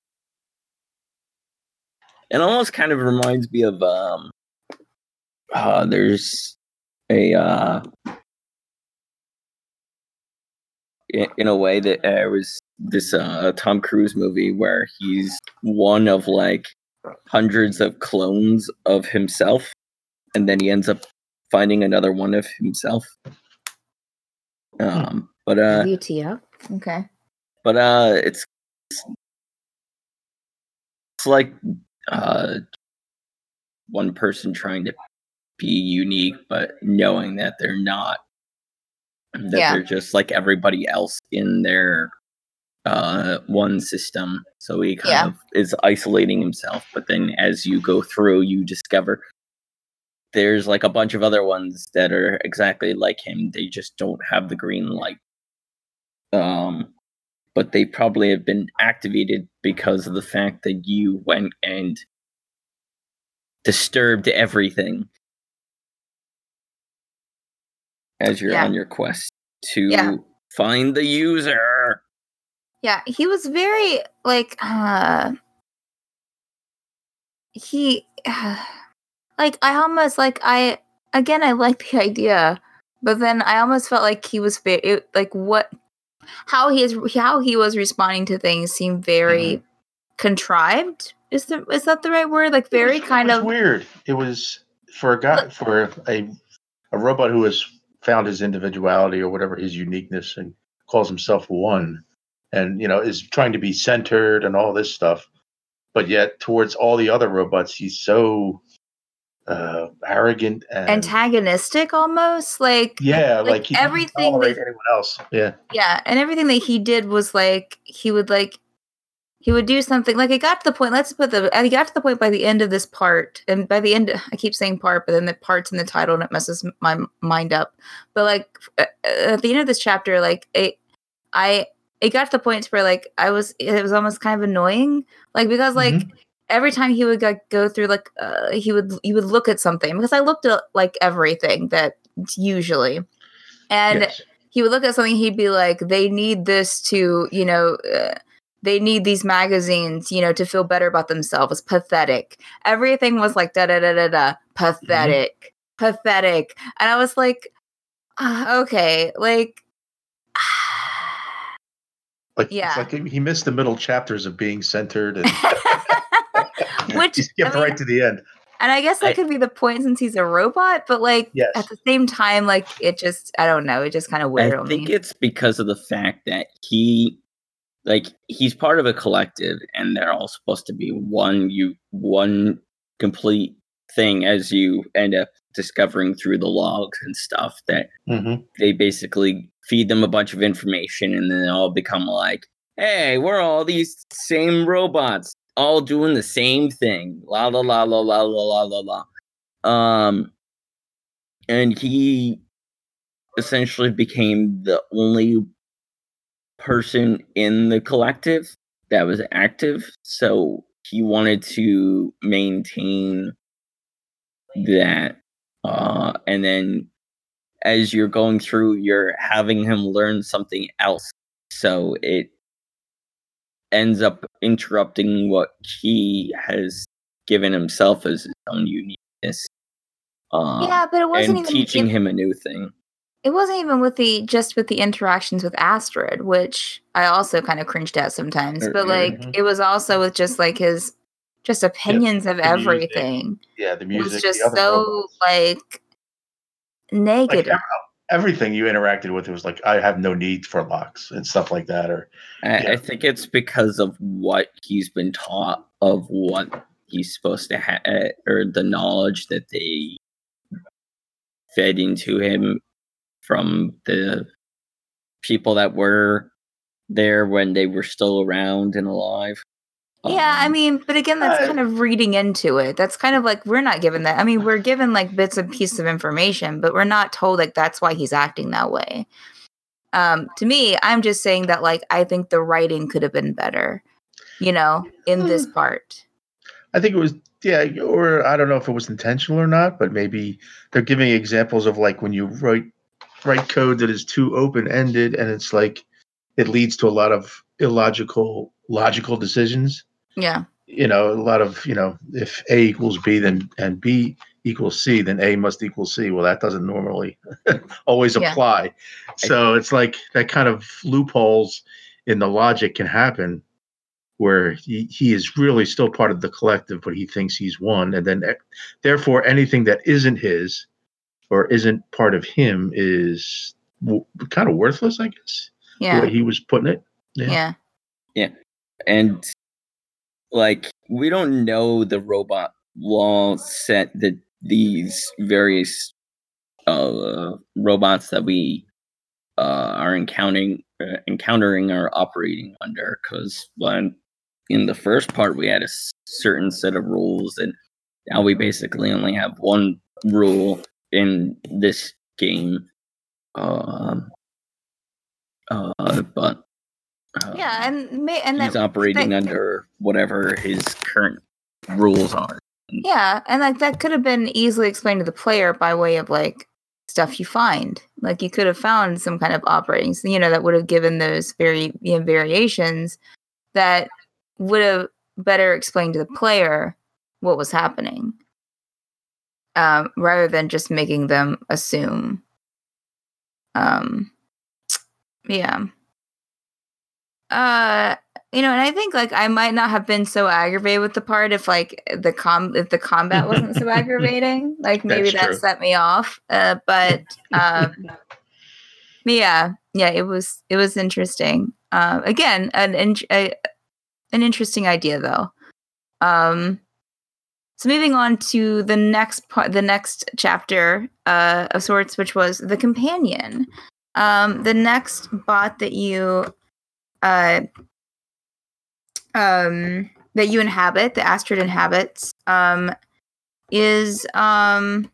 Speaker 3: It almost kind of reminds me of um uh there's a uh in, in a way that uh, there was this uh Tom Cruise movie where he's one of like hundreds of clones of himself, and then he ends up finding another one of himself. Um, but uh,
Speaker 1: W T F? Okay.
Speaker 3: but uh, it's it's like uh, one person trying to be unique, but knowing that they're not. That
Speaker 1: Yeah.
Speaker 3: they're just like everybody else in their uh one system. So he kind
Speaker 1: Yeah.
Speaker 3: of is isolating himself, but then as you go through you discover there's like a bunch of other ones that are exactly like him. They just don't have the green light. Um but they probably have been activated because of the fact that you went and disturbed everything as you're
Speaker 1: Yeah.
Speaker 3: on your quest to
Speaker 1: Yeah.
Speaker 3: find the user.
Speaker 1: Yeah, he was very like uh he like I almost like I again I like the idea, but then I almost felt like he was very it, like what how he is how he was responding to things seemed very contrived. Is the is that the right word? Like very
Speaker 2: it was,
Speaker 1: kind
Speaker 2: it was
Speaker 1: of
Speaker 2: weird. It was for a guy for a a robot who has found his individuality or whatever his uniqueness and calls himself one, and you know is trying to be centered and all this stuff, but yet towards all the other robots he's so uh, arrogant and
Speaker 1: antagonistic almost like
Speaker 2: yeah, like,
Speaker 1: like
Speaker 2: he doesn't
Speaker 1: everything
Speaker 2: tolerate
Speaker 1: that-
Speaker 2: anyone else. Yeah,
Speaker 1: yeah, and everything that he did was like he would like he would do something like it got to the point. Let's put the he got to the point by the end of this part, and by the end, I keep saying part, but then the part's in the title and it messes my m- mind up. But like at the end of this chapter, like it, I it got to the point where like I was it was almost kind of annoying, like because like
Speaker 2: Mhm.
Speaker 1: every time he would like, go through like uh, he would he would look at something because I looked at like everything that usually, and
Speaker 2: yes.
Speaker 1: he would look at something. He'd be like, "They need this to, you know, uh, they need these magazines, you know, to feel better about themselves." Pathetic. Everything was like da da da da da. Pathetic, pathetic. And I was like, ah, okay, like,
Speaker 2: Like
Speaker 1: yeah.
Speaker 2: it's like he missed the middle chapters of being centered, and
Speaker 1: which
Speaker 2: he skipped
Speaker 1: I mean,
Speaker 2: right to the end.
Speaker 1: and I guess that
Speaker 3: I-
Speaker 1: could be the point since he's a robot, but like
Speaker 2: Yes.
Speaker 1: at the same time, like it just I don't know, it just kind of weird
Speaker 3: I
Speaker 1: on
Speaker 3: think
Speaker 1: me.
Speaker 3: it's because of the fact that he, like, he's part of a collective, and they're all supposed to be one you one complete thing. As you end up discovering through the logs and stuff, that
Speaker 2: Mm-hmm.
Speaker 3: they basically feed them a bunch of information, and then they all become like, "Hey, we're all these same robots, all doing the same thing." La la la la la la la la la. Um, and he essentially became the only person in the collective that was active, so he wanted to maintain that. Uh, and then as you're going through, you're having him learn something else, so it ends up interrupting what he has given himself as his own uniqueness. Um,
Speaker 1: Yeah, but it wasn't
Speaker 3: and
Speaker 1: even
Speaker 3: teaching
Speaker 1: it,
Speaker 3: him a new thing.
Speaker 1: it wasn't even with the just with the interactions with Astrid, which I also kind of cringed at sometimes.
Speaker 3: Er,
Speaker 1: But like
Speaker 2: mhm.
Speaker 1: it was also with just like his just opinions of
Speaker 2: the music,
Speaker 1: everything.
Speaker 2: Yeah, the
Speaker 1: It
Speaker 2: music,
Speaker 1: was just
Speaker 2: the other
Speaker 1: so
Speaker 2: robots.
Speaker 1: like
Speaker 2: like
Speaker 1: negative.
Speaker 2: ev- everything you interacted with, it was like I have no need for locks and stuff like that. Or
Speaker 3: I,
Speaker 2: Yeah.
Speaker 3: I think it's because of what he's been taught, of what he's supposed to have, or the knowledge that they fed into him from the people that were there when they were still around and alive.
Speaker 1: Yeah, I
Speaker 3: Um,
Speaker 1: mean, but again, that's
Speaker 2: I-
Speaker 1: kind of reading into it. That's kind of like we're not given that. I mean, we're given like bits and pieces of information, but we're not told like that's why he's acting that way. Um, to me, I'm just saying that like I think the writing could have been better, you know, in this part.
Speaker 2: I think it was, yeah, or I don't know if it was intentional or not, but maybe they're giving examples of like when you write write code that is too open ended, and it's like it leads to a lot of illogical logical decisions.
Speaker 1: Yeah.
Speaker 2: You know, a lot of, you know, if A equals B, then and B equals C, then A must equal C. Well, that doesn't normally always
Speaker 1: Yeah.
Speaker 2: apply. So it's like that kind of loopholes in the logic can happen where he, he is really still part of the collective, but he thinks he's one. And then therefore anything that isn't his or isn't part of him is w- kind of worthless, I guess.
Speaker 1: Yeah.
Speaker 2: The way he was putting it. Yeah.
Speaker 1: Yeah.
Speaker 3: Yeah. And like we don't know the robot law set that these various uh, robots that we uh, are encountering uh, encountering are operating under, because when in the first part we had a s- certain set of rules, and now we basically only have one rule in this game. Um, uh, but uh,
Speaker 1: Yeah, and may, and
Speaker 3: he's
Speaker 1: that,
Speaker 3: operating
Speaker 1: that,
Speaker 3: under whatever his current rules are.
Speaker 1: Yeah, and like that could have been easily explained to the player by way of like stuff you find. Like you could have found some kind of operating, you know, that would have given those very you know, variations that would have better explained to the player what was happening, um, rather than just making them assume. Um, yeah. Uh, you know, and I think like I might not have been so aggravated with the part if like the com if the combat wasn't so aggravating. Like maybe
Speaker 2: That's
Speaker 1: that
Speaker 2: true.
Speaker 1: set me off. Uh, but um, yeah, yeah, it was it was interesting. Um, again, an in- a, an interesting idea though. Um, so moving on to the next part, the next chapter uh, of sorts, which was the companion. Um, the next bot that you uh, um, that you inhabit, the Astrid inhabits, um, is um,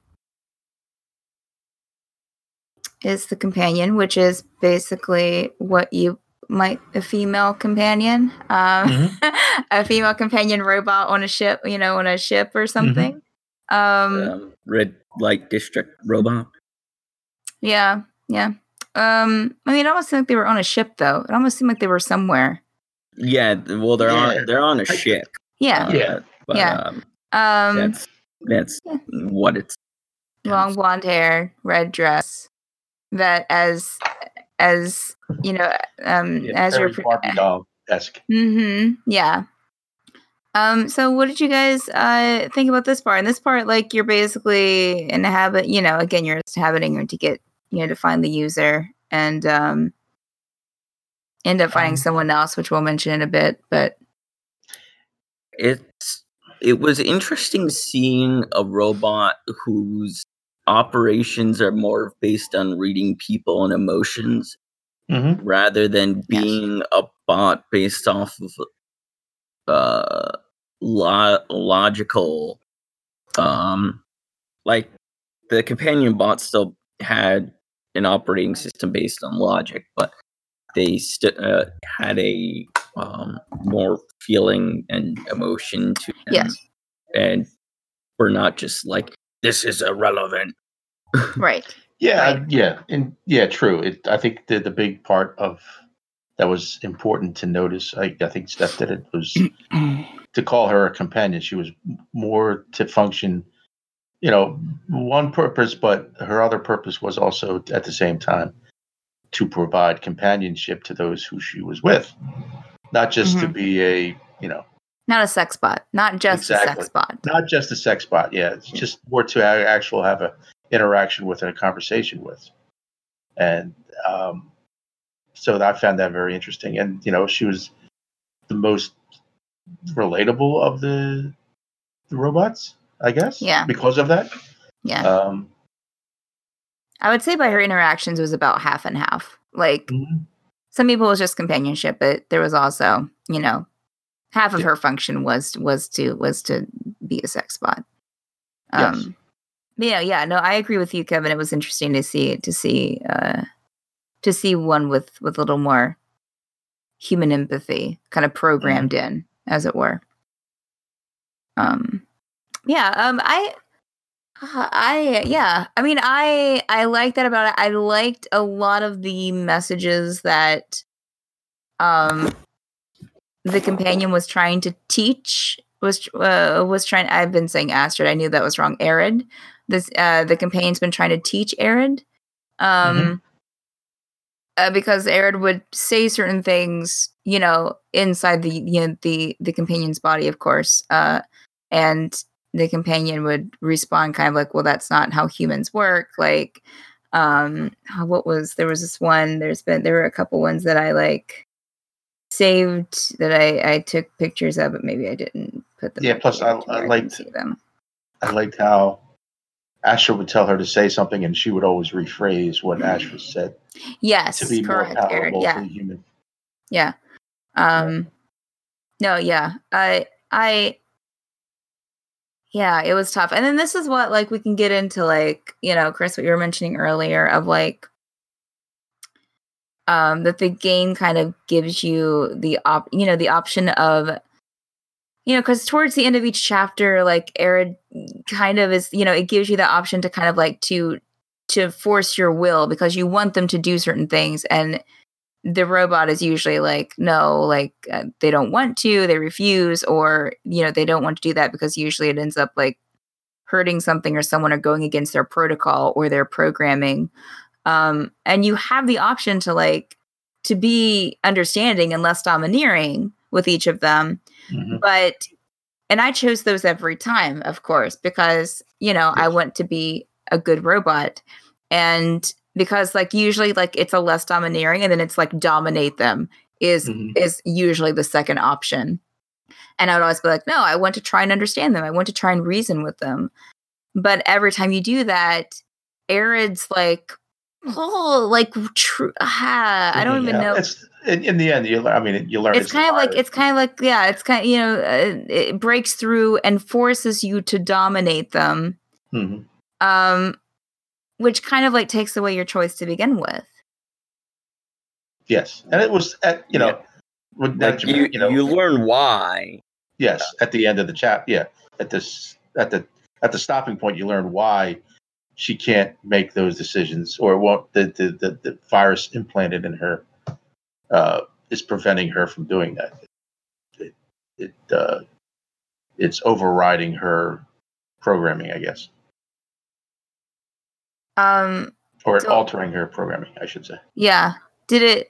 Speaker 1: is the companion, which is basically what you might a female companion, um, mm-hmm. a female companion robot on a ship, you know, on a ship or something. Mm-hmm. Um,
Speaker 3: um, red light district robot.
Speaker 1: Yeah, yeah. Um, I mean, it almost seemed like they were on a ship, though. It almost seemed like they were somewhere.
Speaker 3: Yeah, well, they're
Speaker 2: Yeah.
Speaker 3: on they're on a ship.
Speaker 1: Yeah,
Speaker 3: uh,
Speaker 2: yeah,
Speaker 3: but,
Speaker 1: yeah.
Speaker 3: Um,
Speaker 1: um,
Speaker 3: that's that's
Speaker 1: yeah.
Speaker 3: what it's.
Speaker 1: Long blonde hair, red dress. That as as you know, um,
Speaker 2: yeah
Speaker 1: as
Speaker 2: very
Speaker 1: your
Speaker 2: Barbie doll esque.
Speaker 1: Mm-hmm. Yeah. Um. So, what did you guys uh think about this part? And this part, like, you're basically inhabit. You know, again, you're inhabiting her to get you know to find the user and um end up finding um, someone else, which we'll mention in a bit. But
Speaker 3: it's it was interesting seeing a robot whose operations are more based on reading people and emotions,
Speaker 2: mm-hmm.
Speaker 3: rather than being yes. a bot based off of uh lo- logical um like the companion bot still had an operating system based on logic, but they st- uh, had a um more feeling and emotion to them.
Speaker 1: Yes.
Speaker 3: And we're not just like, this is irrelevant.
Speaker 1: Right.
Speaker 2: Yeah,
Speaker 1: right.
Speaker 2: yeah, and yeah, true. It. I think the the big part of that was important to notice. I, I think Steph did it was to call her a companion. She was more to function, you know, one purpose, but her other purpose was also at the same time to provide companionship to those who she was with, not just mm-hmm. to be a, you know,
Speaker 1: not a sex bot, not just exactly. a sex bot,
Speaker 2: not just a sex bot. Yeah, it's yeah. just more to actual have a interaction with and a conversation with, and um, so I found that very interesting. And you know, she was the most relatable of the, the robots, I guess.
Speaker 1: Yeah,
Speaker 2: because of that.
Speaker 1: Yeah.
Speaker 2: Um,
Speaker 1: I would say by her interactions it was about half and half. Like mm-hmm. some people it was just companionship, but there was also, you know, half of yeah. her function was was to was to be a sex bot. Um, yes. Yeah, yeah, no, I agree with you, Kevin. It was interesting to see to see uh, to see one with with a little more human empathy, kind of programmed mm. in, as it were. Um, yeah. Um, I. I yeah, I mean I I like that about it. I liked a lot of the messages that um the companion was trying to teach was uh, was trying I've been saying Astrid, I knew that was wrong. Arid. This uh the companion's been trying to teach Arid. Um mm-hmm. uh, because Arid would say certain things, you know, inside the you know the the companion's body, of course. Uh and the companion would respond kind of like, well, that's not how humans work. Like, um, what was, there was this one, there's been, there were a couple ones that I like saved that I, I took pictures of, but maybe I didn't put them.
Speaker 2: Yeah. Plus I, I liked them. I liked how Astrid would tell her to say something and she would always rephrase what Astrid said.
Speaker 1: Yes.
Speaker 2: To be
Speaker 1: correct,
Speaker 2: more palatable
Speaker 1: yeah.
Speaker 2: to the human.
Speaker 1: Yeah. Um, no, yeah. I, I, Yeah, it was tough. And then this is what, like, we can get into, like, you know, Chris, what you were mentioning earlier of, like, um, that the game kind of gives you the, op- you know, the option of, you know, because towards the end of each chapter, like, Arid kind of is, you know, it gives you the option to kind of, like, to, to force your will because you want them to do certain things. And the robot is usually like, no, like uh, they don't want to, they refuse, or, you know, they don't want to do that because usually it ends up like hurting something or someone or going against their protocol or their programming. Um, and you have the option to like, to be understanding and less domineering with each of them. Mm-hmm. But, and I chose those every time, of course, because, you know, yes. I want to be a good robot. And because like usually like it's a less domineering and then it's like dominate them is mm-hmm. is usually the second option. And I would always be like, no, I want to try and understand them. I want to try and reason with them. But every time you do that, Arid's like, oh, like true. Ah, I don't yeah, even know.
Speaker 2: It's in, in the end, you learn. I mean, you learn.
Speaker 1: It's, it's kind of like it's kind of like yeah, it's kind of you know, uh, it breaks through and forces you to dominate them. Mm-hmm. Um. Which kind of like takes away your choice to begin with.
Speaker 2: Yes, and it was at you know,
Speaker 3: yeah. like you, you know you learn why.
Speaker 2: Yes, at the end of the chat, yeah, at this at the at the stopping point, you learn why she can't make those decisions, or what the the, the, the virus implanted in her uh, is preventing her from doing that. It it uh, it's overriding her programming, I guess.
Speaker 1: Um,
Speaker 2: or so, altering her programming, I should say.
Speaker 1: Yeah. Did it,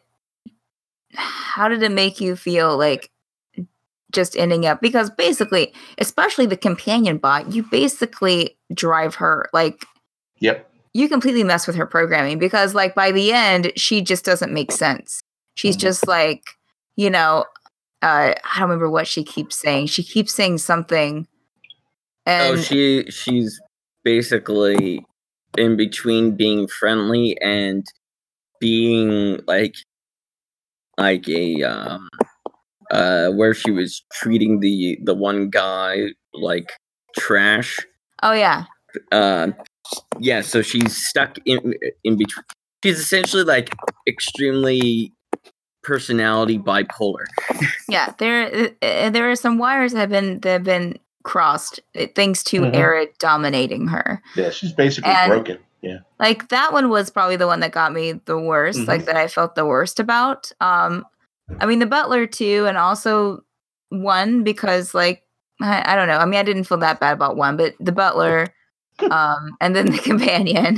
Speaker 1: how did it make you feel like just ending up, because basically, especially the companion bot, you basically drive her, like,
Speaker 2: yep.
Speaker 1: You completely mess with her programming because like by the end, she just doesn't make sense. She's mm-hmm. just like, you know, uh, I don't remember what she keeps saying. She keeps saying something. And
Speaker 3: oh, she she's basically in between being friendly and being like like a um uh where she was treating the the one guy like trash.
Speaker 1: Oh yeah.
Speaker 3: Uh, yeah, so she's stuck in in between. She's essentially like extremely personality bipolar.
Speaker 1: Yeah, there uh, there are some wires that have been that have been crossed thanks to mm-hmm. Arid dominating her.
Speaker 2: Yeah, she's basically and, broken. Yeah.
Speaker 1: Like that one was probably the one that got me the worst, mm-hmm. like that I felt the worst about. Um I mean the butler too, and also one because like I, I don't know. I mean I didn't feel that bad about one, but the butler um and then the companion.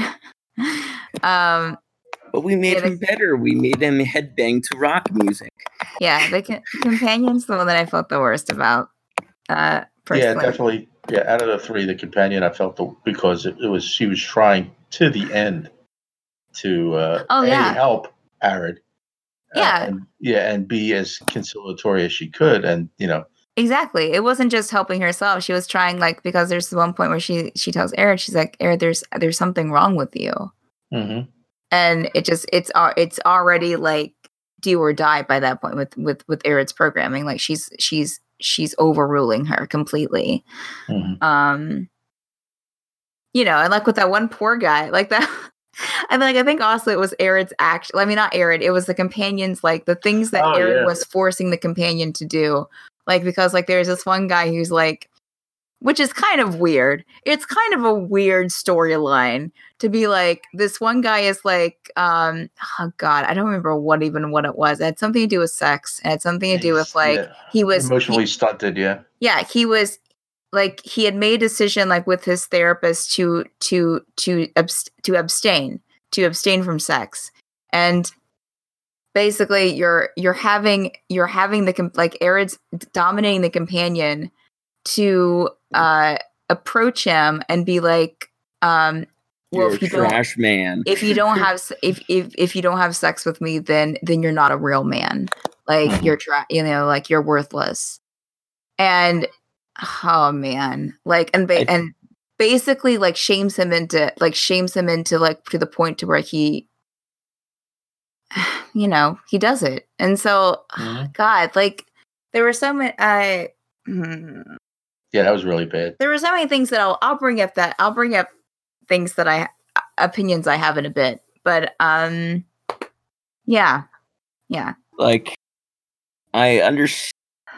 Speaker 1: um
Speaker 3: But we made yeah, him the, better. We made him headbang to rock music.
Speaker 1: Yeah, the co- companion's the one that I felt the worst about. Uh Personally.
Speaker 2: Yeah, definitely. Yeah, out of the three, the companion I felt the because it, it was she was trying to the end to uh,
Speaker 1: oh, yeah.
Speaker 2: A, help Arid.
Speaker 1: Yeah,
Speaker 2: uh, and, yeah, and be as conciliatory as she could, and you know
Speaker 1: exactly. It wasn't just helping herself; she was trying like because there's one point where she she tells Arid, she's like, Arid, there's there's something wrong with you, mm-hmm. and it just it's it's already like do or die by that point with with with Arid's programming. Like she's she's. she's overruling her completely. Mm-hmm. Um, you know, and like with that one poor guy, like that, I mean, like I think also it was Arid's act. I mean, not Arid. It was the companions, like the things that
Speaker 2: Oh,
Speaker 1: Arid
Speaker 2: yeah.
Speaker 1: was forcing the companion to do. Like because like there's this one guy who's like, which is kind of weird. It's kind of a weird storyline to be like this one guy is like, um, oh god, I don't remember what even what it was. It had something to do with sex. It had something to do with
Speaker 2: He's-
Speaker 1: like
Speaker 2: yeah.
Speaker 1: he was
Speaker 2: emotionally
Speaker 1: he-
Speaker 2: stunted. Yeah.
Speaker 1: yeah, he was like he had made a decision like with his therapist to to to abst- to abstain to abstain from sex, and basically you're you're having you're having the com- like Arid's dominating the companion to uh approach him and be like um well
Speaker 3: You're
Speaker 1: if you
Speaker 3: a
Speaker 1: don't
Speaker 3: trash man.
Speaker 1: if you don't have s- if if if you don't have sex with me then then you're not a real man, like
Speaker 2: Mhm.
Speaker 1: you're tra- you know like you're worthless. And oh man, like and ba-
Speaker 3: I-
Speaker 1: and basically like shames him into like shames him into like to the point to where he you know he does it. And so
Speaker 2: Mhm.
Speaker 1: god, like there were so many I hmm,
Speaker 2: Yeah, that was really bad.
Speaker 1: there were so many things that I'll I'll bring up that I'll bring up things that I opinions I have in a bit. But um yeah. Yeah.
Speaker 3: Like, I understand.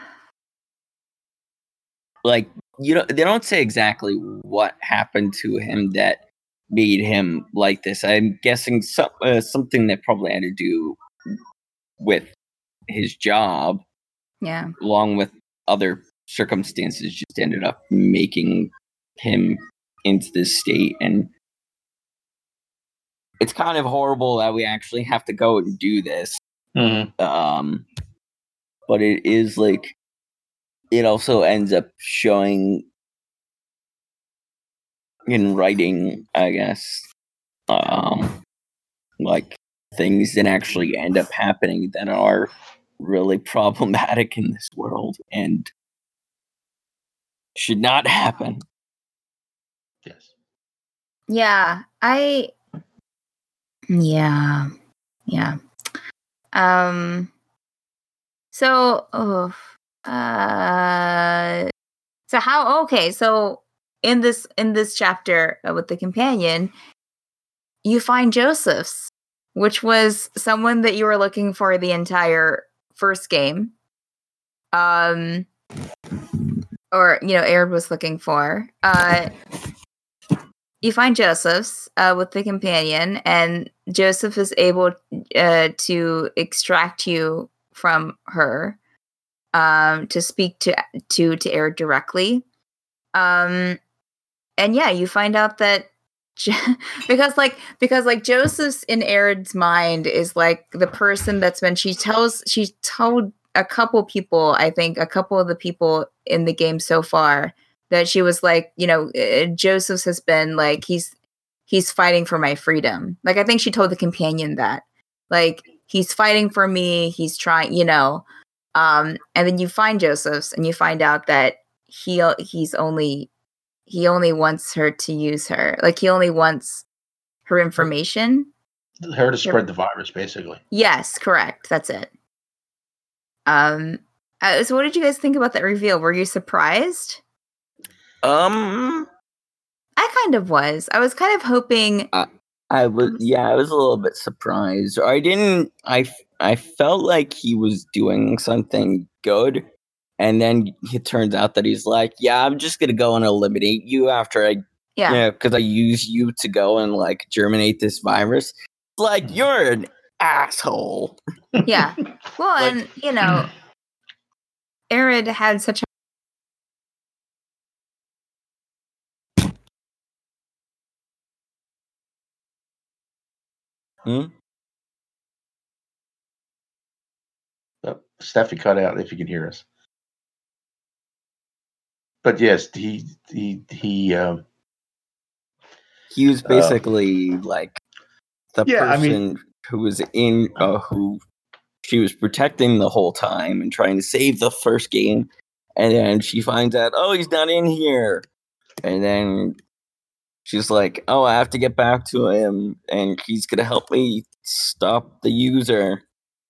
Speaker 3: Like, you know, they don't say exactly what happened to him that made him like this. I'm guessing some, uh, something that probably had to do with his job,
Speaker 1: Yeah.
Speaker 3: along with other circumstances, just ended up making him into this state. And it's kind of horrible that we actually have to go and do this.
Speaker 2: Mhm.
Speaker 3: Um, but it is like, it also ends up showing in writing, I guess, um, like things that actually end up happening that are really problematic in this world and should not happen.
Speaker 2: Yes.
Speaker 1: Yeah. I yeah. Yeah. Um so oh uh so how okay, so in this in this chapter uh, with the companion, you find Joseph's, which was someone that you were looking for the entire first game. Um or you know, Arid was looking for. Uh you find Joseph's uh, with the companion, and Joseph is able uh, to extract you from her um, to speak to to to Arid directly. Um, and yeah, you find out that because like because like Joseph's in Arid's mind is like the person that's been she tells she told a couple people, I think a couple of the people in the game so far, that she was like, you know, uh, Joseph's has been like he's he's fighting for my freedom. Like I think she told the companion that like he's fighting for me, he's trying, you know. Um, and then you find Joseph's and you find out that he he's only he only wants her to use her. Like he only wants her information.
Speaker 2: Her to spread the virus, basically.
Speaker 1: Yes, correct. That's it. Um uh, so what did you guys think about that reveal? Were you surprised?
Speaker 3: Um,
Speaker 1: I kind of was. I was kind of hoping
Speaker 3: I was, yeah, I was a little bit surprised. I didn't, I, f- I felt like he was doing something good. And then it turns out that he's like, yeah, I'm just going to go and eliminate you after I,
Speaker 1: yeah.
Speaker 3: yeah, because I use you to go and like germinate this virus. Like, you're an asshole.
Speaker 1: Yeah. Well,
Speaker 2: Like-
Speaker 1: and you know, Arid had such a
Speaker 3: Hmm?
Speaker 2: Oh, Steffi cut out if you can hear us. But yes, he he he. Um,
Speaker 3: He was
Speaker 2: Uh,
Speaker 3: basically like the
Speaker 2: Yeah, I
Speaker 3: person
Speaker 2: mean-
Speaker 3: who was in, uh, who she was protecting the whole time and trying to save the first game. And then she finds out, oh, he's not in here. And then she's like, oh, I have to get back to him and he's going to help me stop the user.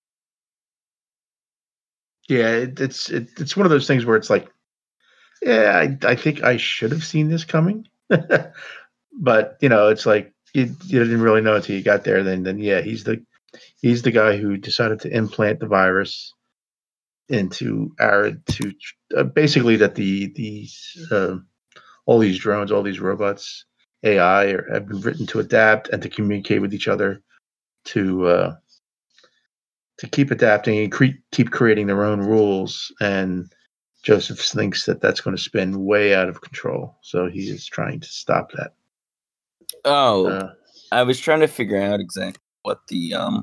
Speaker 2: yeah, it, it's it, it's one of those things where it's like, yeah, I, I think I should have seen this coming, but you know, it's like you, you didn't really know until you got there. Then then yeah, he's the he's the guy who decided to implant the virus into Arid to uh, basically that the these uh, all these drones, all these robots, A I are, have been written to adapt and to communicate with each other to uh, to keep adapting and cre- keep creating their own rules. And Joseph thinks that that's going to spin way out of control, so he is trying to stop that.
Speaker 3: Oh,
Speaker 2: Uh,
Speaker 3: I was trying to figure out exactly what the um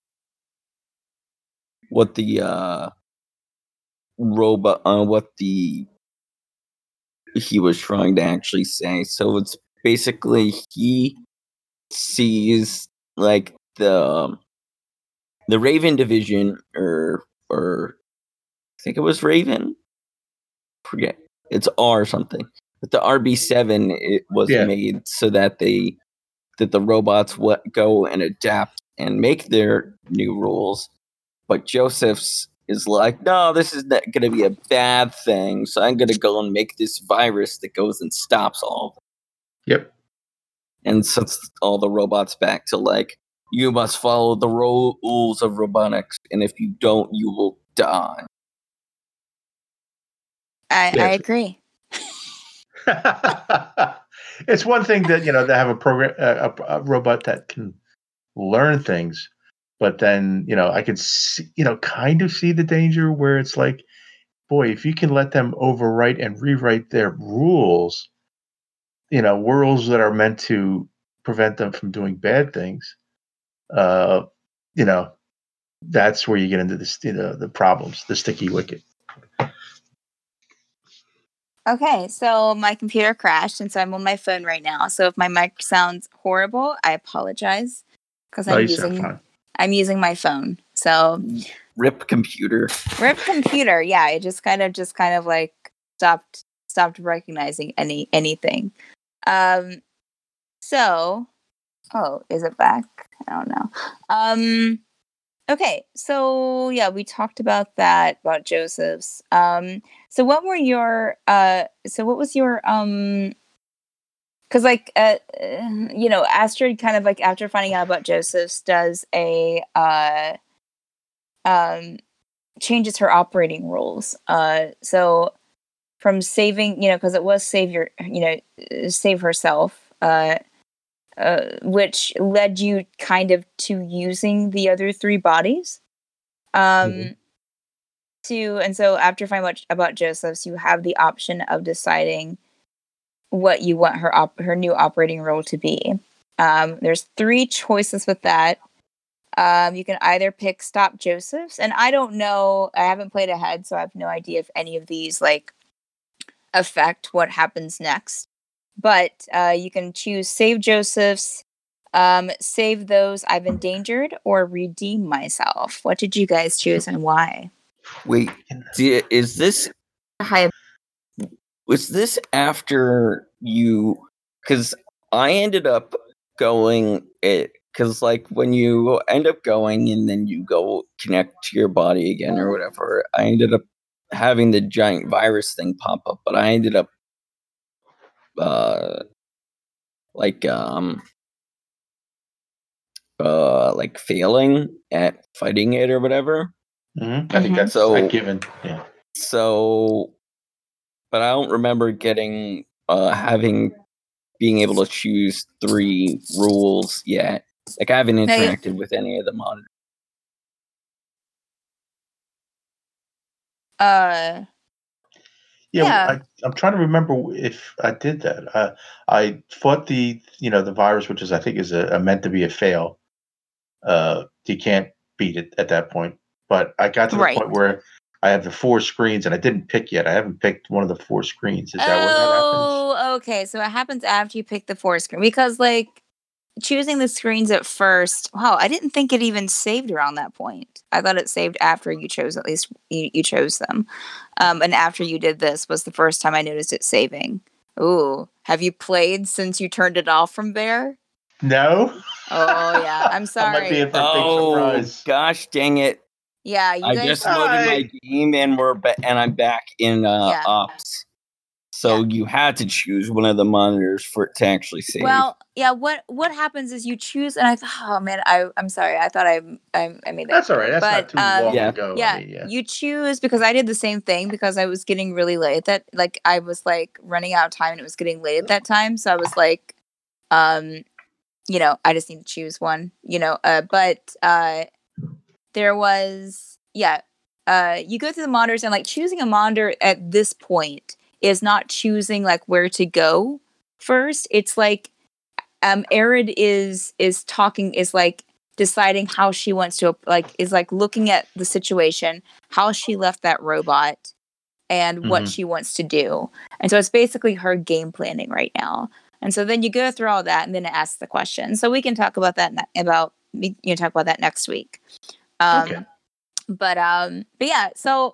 Speaker 3: what the uh robot uh, what the he was trying to actually say. So it's basically he sees like the um, the Raven division or or I think it was Raven. Forget it's R something. But the R B seven it was
Speaker 2: Yeah.
Speaker 3: made so that they that the robots what go and adapt and make their new rules. But Joseph's is like, no, this is not going to be a bad thing. So I'm going to go and make this virus that goes and stops all of it.
Speaker 2: yep.
Speaker 3: And sets all the robots back to like, you must follow the rules of robotics, and if you don't, you will die.
Speaker 1: I,
Speaker 2: Yeah.
Speaker 1: I agree.
Speaker 2: It's one thing that you know to have a program a, a robot that can learn things, but then you know I could see, you know kind of see the danger where it's like, boy, if you can let them overwrite and rewrite their rules, you know, rules that are meant to prevent them from doing bad things, uh, you know, that's where you get into this, you know, the problems, the sticky wicket.
Speaker 1: Okay, so my computer crashed, and so I'm on my phone right now. So if my mic sounds horrible, I apologize because
Speaker 2: No,
Speaker 1: I'm
Speaker 2: you sound
Speaker 1: using
Speaker 2: fine.
Speaker 1: I'm using my phone. So
Speaker 3: Rip computer.
Speaker 1: rip computer, yeah, it just kind of just kind of like stopped stopped recognizing any anything. Um, so oh, is it back? I don't know. Um, okay, so yeah, we talked about that about Joseph's. Um, so what were your uh? So what was your um? Because like uh, you know, Astrid kind of like after finding out about Joseph's does a uh um changes her operating rules. Uh, so from saving, you know, because it was save your, you know, save herself. Uh. Uh, which led you kind of to using the other three bodies. Um,
Speaker 2: Mhm.
Speaker 1: to and so after finding out about Joseph's, you have the option of deciding what you want her op- her new operating role to be. Um, there's three choices with that. Um, you can either pick Stop Joseph's, and I don't know. I haven't played ahead, so I have no idea if any of these like affect what happens next. But uh, you can choose Save Joseph's, um, Save Those I've Endangered, or Redeem Myself. What did you guys choose and why?
Speaker 3: Wait, di- is this
Speaker 1: Hi.
Speaker 3: was this after you? Because I ended up going it because like when you end up going and then you go connect to your body again or whatever, I ended up having the giant virus thing pop up, but I ended up uh like um uh like failing at fighting it or whatever.
Speaker 2: Mm-hmm. I think
Speaker 1: Mhm.
Speaker 2: that's
Speaker 3: So-
Speaker 2: a given. Yeah.
Speaker 3: So, but I don't remember getting uh having being able to choose three rules yet. Like I haven't
Speaker 1: you-
Speaker 3: interacted with any of the monitors.
Speaker 1: Uh,
Speaker 2: Yeah,
Speaker 1: Yeah.
Speaker 2: I, I'm trying to remember if I did that. Uh, I fought the, you know, the virus, which is I think is a, a meant to be a fail. Uh, you can't beat it at that point. But I got to the
Speaker 1: Right.
Speaker 2: point where I have the four screens, and I didn't pick yet. I haven't picked one of the four screens. Is that where that happens?
Speaker 1: oh, okay. So it happens after you pick the four screen because, like, choosing the screens at first. Wow, I didn't think it even saved around that point. I thought it saved after you chose. At least you, you chose them, um, and after you did this was the first time I noticed it saving. Ooh, have you played since you turned it off from there?
Speaker 2: No.
Speaker 1: Oh yeah, I'm
Speaker 2: I might be
Speaker 1: sorry.
Speaker 2: in for a big
Speaker 3: Oh
Speaker 2: surprise.
Speaker 3: gosh, dang it!
Speaker 1: Yeah, you
Speaker 3: I
Speaker 1: guys.
Speaker 3: just loaded my
Speaker 2: I-
Speaker 3: game and we're ba- and I'm back in uh,
Speaker 1: Yeah.
Speaker 3: ops. So you had to choose one of the monitors for it to actually save.
Speaker 1: Well, yeah. What what happens is you choose, and I thought, oh man, I I'm sorry. I thought I I, I made that.
Speaker 2: That's all right. That's
Speaker 1: but,
Speaker 2: not too
Speaker 1: um,
Speaker 2: long
Speaker 3: Yeah.
Speaker 2: ago.
Speaker 1: Yeah,
Speaker 2: I mean, yeah.
Speaker 1: you choose because I did the same thing because I was getting really late. That like I was like running out of time and it was getting late at that time. So I was like, um, you know, I just need to choose one. You know, uh, but uh, there was yeah. Uh, you go through the monitors and like choosing a monitor at this point is not choosing like where to go first. It's like um Arid is is talking is like deciding how she wants to like is like looking at the situation, how she left that robot and what
Speaker 2: Mhm.
Speaker 1: she wants to do. And so it's basically her game planning right now. And so then you go through all that and then it asks the question. So we can talk about that ne- about you know talk about that next week. Um
Speaker 2: Okay.
Speaker 1: but um but yeah, so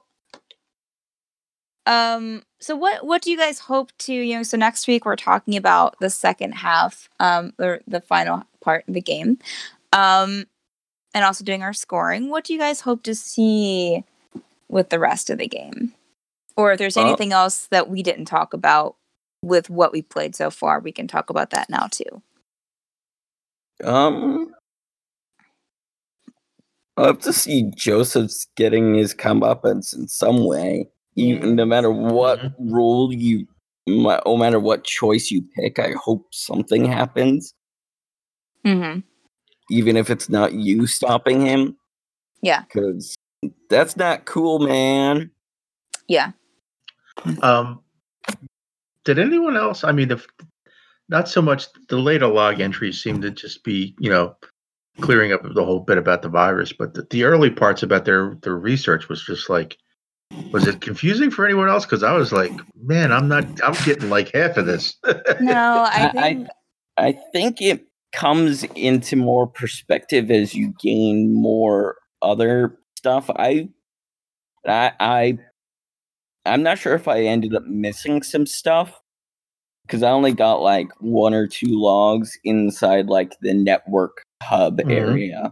Speaker 1: Um, so what what do you guys hope to, you know, so next week we're talking about the second half, um, or the final part of the game. Um, and also doing our scoring. What do you guys hope to see with the rest of the game? Or if there's
Speaker 3: Uh,
Speaker 1: anything else that we didn't talk about with what we played so far, we can talk about that now too.
Speaker 3: Um, I hope to see Joseph's getting his comeuppance in some way. Even no matter what
Speaker 2: Mhm.
Speaker 3: rule you, ma- no matter what choice you pick, I hope something happens.
Speaker 1: Mm-hmm.
Speaker 3: Even if it's not you stopping him,
Speaker 1: Yeah.
Speaker 3: because that's not cool, man.
Speaker 1: Yeah.
Speaker 2: Um, did anyone else? I mean, if not so much the later log entries seem to just be, you know, clearing up the whole bit about the virus, but the, the early parts about their their research was just like, was it confusing for anyone else? Because I was like, man, I'm not, I'm getting like half of this.
Speaker 1: No, I
Speaker 3: I,
Speaker 1: think
Speaker 3: I I think it comes into more perspective as you gain more other stuff. I I I I'm not sure if I ended up missing some stuff because I only got like one or two logs inside like the network hub
Speaker 2: Mhm.
Speaker 3: area.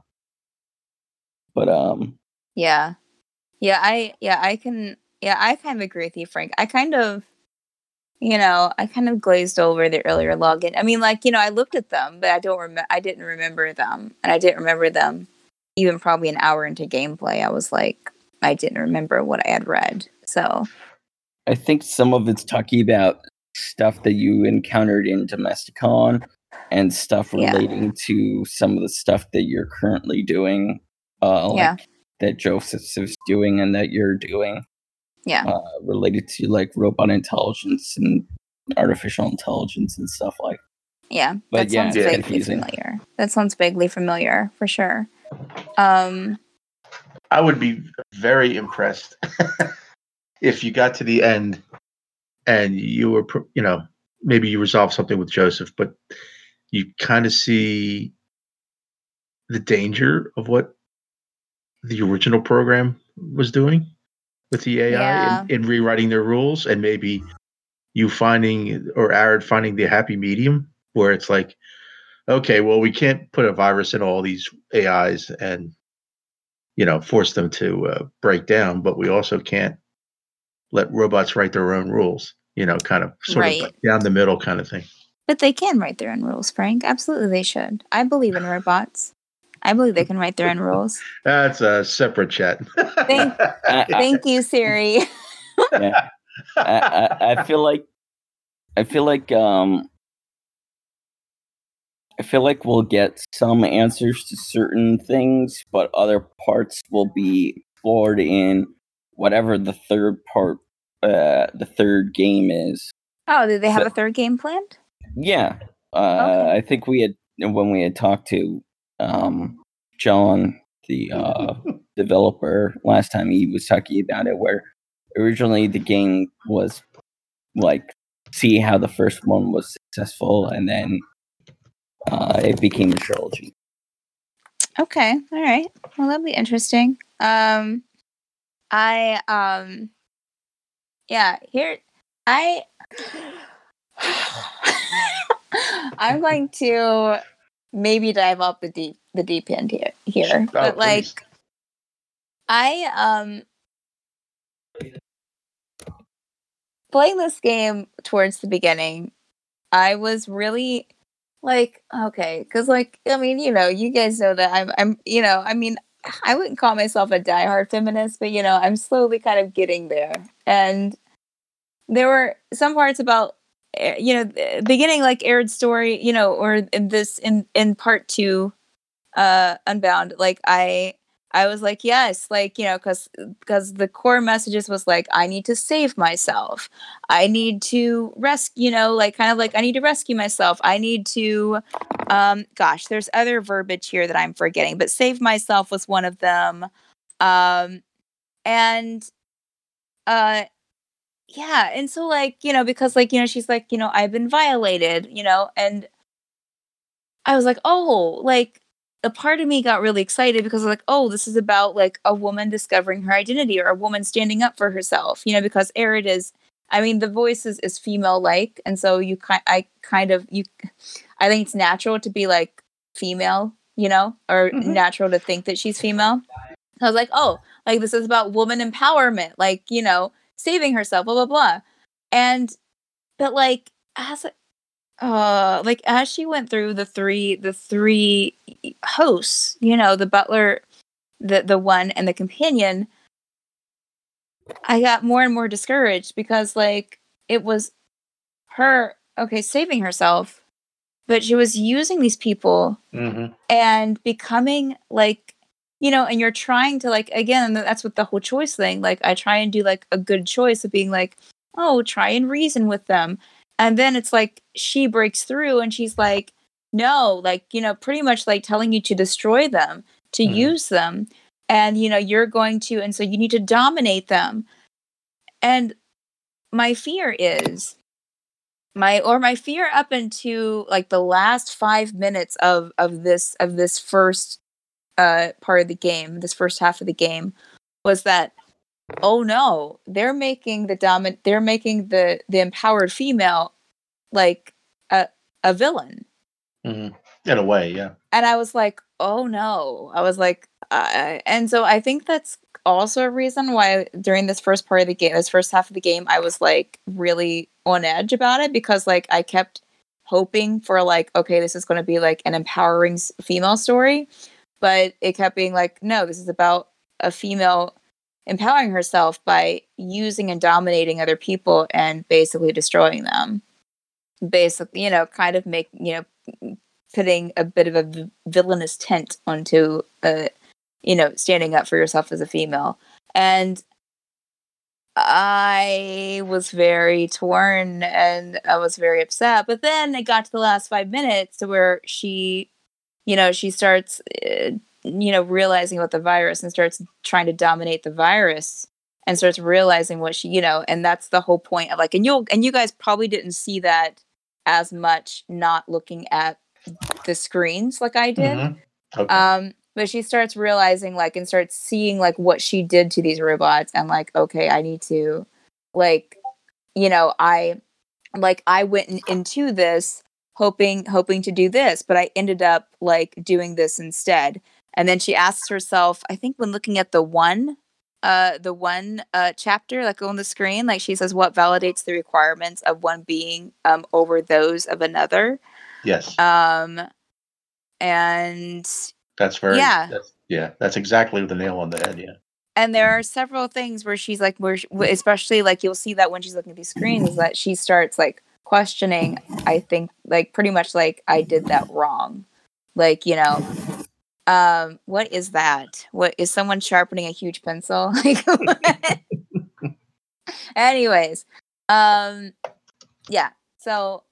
Speaker 3: But um
Speaker 1: yeah. Yeah, I yeah, I can yeah, I kind of agree with you, Frank. I kind of You know, I kind of glazed over the earlier login. I mean, like, you know, I looked at them, but I don't remember. I didn't remember them, and I didn't remember them even probably an hour into gameplay. I was like, I didn't remember what I had read. So
Speaker 3: I think some of it's talking about stuff that you encountered in Domesticon and stuff
Speaker 1: Yeah.
Speaker 3: relating to some of the stuff that you're currently doing, uh, like
Speaker 1: Yeah.
Speaker 3: that Joseph is doing and that you're doing,
Speaker 1: yeah,
Speaker 3: uh, related to like robot intelligence and artificial intelligence and stuff like.
Speaker 1: yeah,
Speaker 3: But
Speaker 1: that
Speaker 3: yeah,
Speaker 1: sounds
Speaker 2: it's
Speaker 1: vaguely
Speaker 3: confusing.
Speaker 1: familiar. That sounds vaguely familiar for sure. Um,
Speaker 2: I would be very impressed if you got to the end and you were, pr- you know, maybe you resolve something with Joseph, but you kind of see the danger of what the original program was doing with the A I
Speaker 1: Yeah.
Speaker 2: in, in rewriting their rules, and maybe you finding or Arid finding the happy medium where it's like, okay, well, we can't put a virus in all these A Is and you know force them to uh, break down, but we also can't let robots write their own rules. You know, kind of sort of
Speaker 1: Right.
Speaker 2: like down the middle kind of thing.
Speaker 1: But they can write their own rules, Frank. Absolutely, they should. I believe in robots. I believe they can write their own rules.
Speaker 2: That's a separate chat.
Speaker 1: Thank,
Speaker 3: I, I,
Speaker 1: thank you, Siri.
Speaker 3: yeah, I, I, I feel like I feel like um I feel like we'll get some answers to certain things, but other parts will be explored in whatever the third part, uh, the third game is.
Speaker 1: Oh, did they have
Speaker 3: So-
Speaker 1: a third game planned?
Speaker 3: Yeah, uh,
Speaker 1: Okay.
Speaker 3: I think we had when we had talked to um, John, the uh, developer, last time he was talking about it, where originally the game was like see how the first one was successful, and then uh, it became a trilogy.
Speaker 1: Okay. All right. Well, that'll be interesting. Um, I um, yeah. Here, I. I'm going to maybe dive off the deep the deep end here here,
Speaker 2: Oh,
Speaker 1: but like
Speaker 2: please.
Speaker 1: I um playing this game towards the beginning, I was really like, okay, because like, I mean, you know, you guys know that I'm, I'm, you know, I mean, I wouldn't call myself a diehard feminist, but you know, I'm slowly kind of getting there. And there were some parts about, you know, beginning like Aerith's story, you know, or in this in in part two, uh, Unbound. Like I, I was like, yes, like you know, because because the core messages was like, I need to save myself, I need to rescue, you know, like kind of like I need to rescue myself, I need to, um, gosh, there's other verbiage here that I'm forgetting, but save myself was one of them, um, and uh yeah, and so like, you know, because like, you know, she's like, you know, I've been violated, you know, and I was like, oh, like a part of me got really excited because like, oh, this is about like a woman discovering her identity or a woman standing up for herself, you know, because Aerith is, I mean, the voice is, is female like, and so you kind, I kind of you, I think it's natural to be like female, you know, or
Speaker 2: Mhm.
Speaker 1: natural to think that she's female. I was like, oh, like this is about woman empowerment, like, you know, saving herself, blah blah blah. And but like as uh like as she went through the three the three hosts, you know, the butler, the the one and the companion, I got more and more discouraged because like it was her, okay, saving herself, but she was using these people
Speaker 2: Mhm.
Speaker 1: and becoming like, you know, and you're trying to like, again, that's what the whole choice thing, like I try and do like a good choice of being like, oh, try and reason with them, and then it's like she breaks through and she's like, no, like, you know, pretty much like telling you to destroy them, to
Speaker 2: Mhm.
Speaker 1: use them, and you know you're going to, and so you need to dominate them. And my fear is my or my fear up into like the last five minutes of of this of this first uh part of the game, this first half of the game, was that, oh no, they're making the domin they're making the the empowered female like a a villain.
Speaker 2: Mhm. In a way, yeah.
Speaker 1: And I was like, oh no. I was like, uh, and so I think that's also a reason why during this first part of the game, this first half of the game, I was like really on edge about it because like I kept hoping for like, okay, this is going to be like an empowering s- female story, but it kept being like, no, this is about a female empowering herself by using and dominating other people and basically destroying them. Basically, you know, kind of make, you know, putting a bit of a v- villainous tint onto, uh, you know, standing up for yourself as a female. And I was very torn and I was very upset. But then it got to the last five minutes to where she, you know, she starts, uh, you know, realizing about the virus and starts trying to dominate the virus and starts realizing what she, you know, and that's the whole point of like, and you'll, and you guys probably didn't see that as much not looking at the screens like I did.
Speaker 2: Mhm. Okay.
Speaker 1: Um, but she starts realizing like and starts seeing like what she did to these robots and like, okay, I need to like, you know, I like I went in, into this hoping hoping to do this, but I ended up like doing this instead. And then she asks herself, I think when looking at the one uh the one uh chapter like on the screen, like she says, what validates the requirements of one being um over those of another.
Speaker 2: Yes.
Speaker 1: Um and
Speaker 2: That's very
Speaker 1: yeah,
Speaker 2: that's yeah, that's exactly the nail on the head, yeah.
Speaker 1: and there are several things where she's like, where, she, especially like you'll see that when she's looking at these screens, is that she starts like questioning. I think like pretty much like I did that wrong, like you know, um, what is that? What is someone sharpening a huge pencil? Like, what? Anyways, um, yeah. So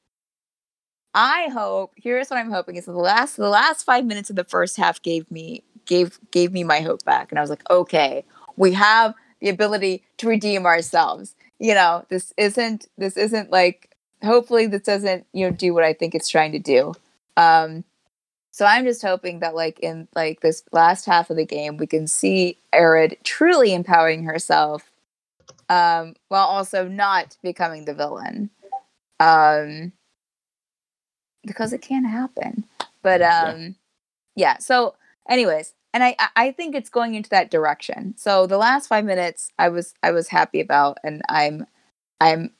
Speaker 1: I hope. Here's what I'm hoping is the last the last five minutes of the first half gave me gave gave me my hope back, and I was like, okay, we have the ability to redeem ourselves. You know, this isn't this isn't like. Hopefully, this doesn't you know do what I think it's trying to do. Um, so I'm just hoping that like in like this last half of the game, we can see Aerith truly empowering herself, um, while also not becoming the villain. Um, because it can happen. But um yeah, so anyways, and I I think it's going into that direction. So the last five minutes I was I was happy about, and I'm I'm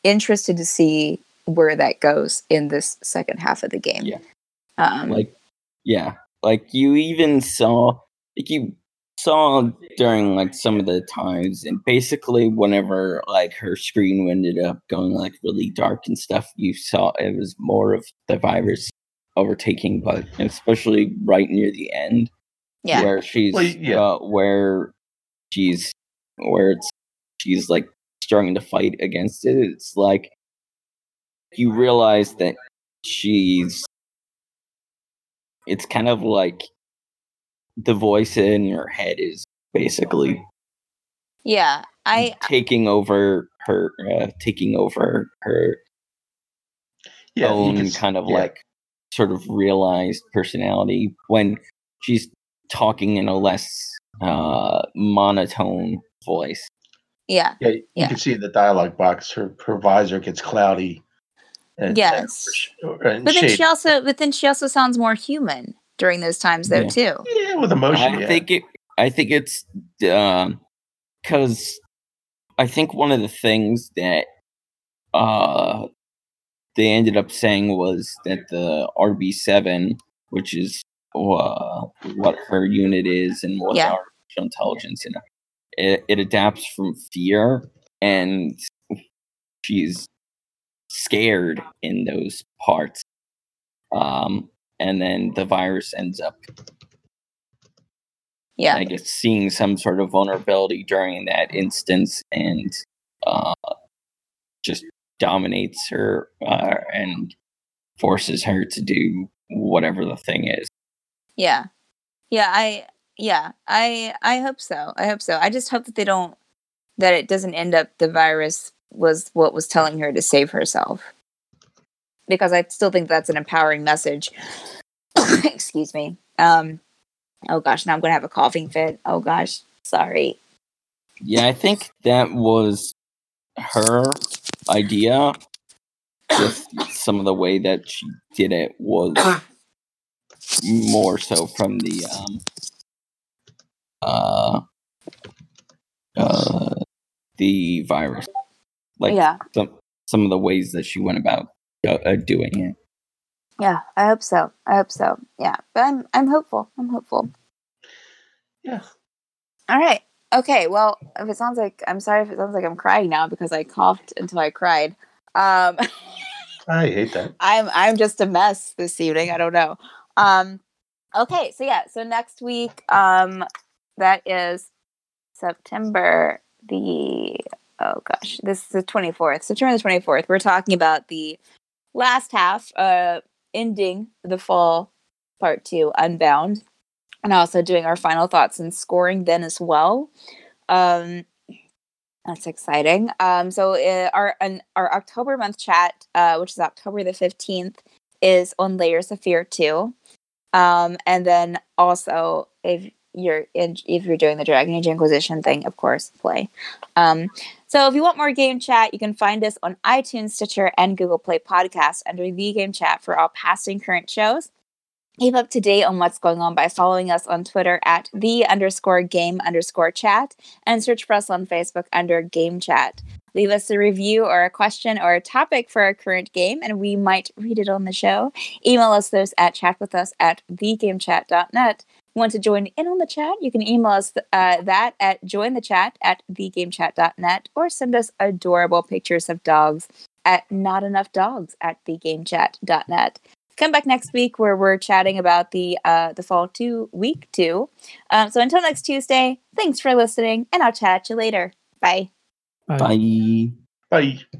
Speaker 1: interested to see where that goes in this second half of the game.
Speaker 3: Yeah.
Speaker 1: Um,
Speaker 3: like, yeah, like you even saw, like you saw during like some of the times, and basically whenever like her screen ended up going like really dark and stuff, you saw it was more of the virus overtaking, but especially right near the end,
Speaker 1: yeah.
Speaker 3: where she's
Speaker 2: Well, yeah.
Speaker 3: uh, where she's where it's she's like starting to fight against it. It's like you realize that she's it's kind of like the voice in your head is basically
Speaker 1: Yeah. I
Speaker 3: taking over her uh, taking over her
Speaker 2: Yeah, you
Speaker 3: own
Speaker 2: can s-
Speaker 3: kind of
Speaker 2: yeah.
Speaker 3: like sort of realized personality when she's talking in a less uh, monotone voice.
Speaker 1: yeah.
Speaker 2: Yeah, you
Speaker 1: Yeah.
Speaker 2: can see in the dialogue box her, her visor gets cloudy. And,
Speaker 1: Yes.
Speaker 2: and, and
Speaker 1: But then
Speaker 2: shade.
Speaker 1: she also but then she also sounds more human during those times though
Speaker 3: Yeah.
Speaker 1: too.
Speaker 2: Yeah, with emotion.
Speaker 3: I
Speaker 2: yeah.
Speaker 3: think it. I think it's because I think one of the things that uh, they ended up saying was that the R B seven, which is uh, what her unit is and what
Speaker 1: Yeah.
Speaker 3: the artificial intelligence, you know, it, it adapts from fear, and she's scared in those parts. Um, and then the virus ends up,
Speaker 1: Yeah.
Speaker 3: I guess, seeing some sort of vulnerability during that instance, and uh, just dominates her uh, and forces her to do whatever the thing is.
Speaker 1: Yeah. Yeah, I yeah, I I hope so. I hope so. I just hope that they don't that it doesn't end up the virus was what was telling her to save herself. Because I still think that's an empowering message. Excuse me. Um oh gosh, now I'm going to have a coughing fit. Oh gosh, sorry.
Speaker 3: Yeah, I think that was her idea. Just some of the way that she did it was more so from the um uh uh the virus, like
Speaker 1: Yeah.
Speaker 3: some some of the ways that she went about uh, uh, doing it.
Speaker 1: Yeah, I hope so. I hope so. Yeah, but I'm I'm hopeful. I'm hopeful.
Speaker 2: Yeah.
Speaker 1: All right. Okay. Well, if it sounds like I'm sorry if it sounds like I'm crying now because I coughed until I cried. Um,
Speaker 2: I hate that.
Speaker 1: I'm I'm just a mess this evening. I don't know. Um, okay. So yeah. So next week, um, that is September the oh gosh, this is the twenty-fourth. September the twenty-fourth. We're talking about the last half, uh, ending the fall part two, Unbound. And also doing our final thoughts and scoring then as well. Um, that's exciting. Um, so uh, our an, our October month chat, uh, which is October the fifteenth, is on Layers of Fear two. Um, and then also if you're in, if you're doing the Dragon Age Inquisition thing, of course, play. Um, so if you want more game chat, you can find us on iTunes, Stitcher, and Google Play Podcasts under the Game Chat for all past and current shows. Keep up to date on what's going on by following us on Twitter at the underscore game underscore chat and search for us on Facebook under Game Chat. Leave us a review or a question or a topic for our current game, and we might read it on the show. Email us those at chatwithus at thegamechat dot net. Want to join in on the chat? You can email us uh, that at jointhechat at thegamechat dot net or send us adorable pictures of dogs at notenoughdogs at thegamechat dot net. Come back next week where we're chatting about the uh, the fall two week two. Um, so until next Tuesday, thanks for listening, and I'll chat at you later. Bye.
Speaker 4: Bye.
Speaker 3: Bye.
Speaker 2: Bye.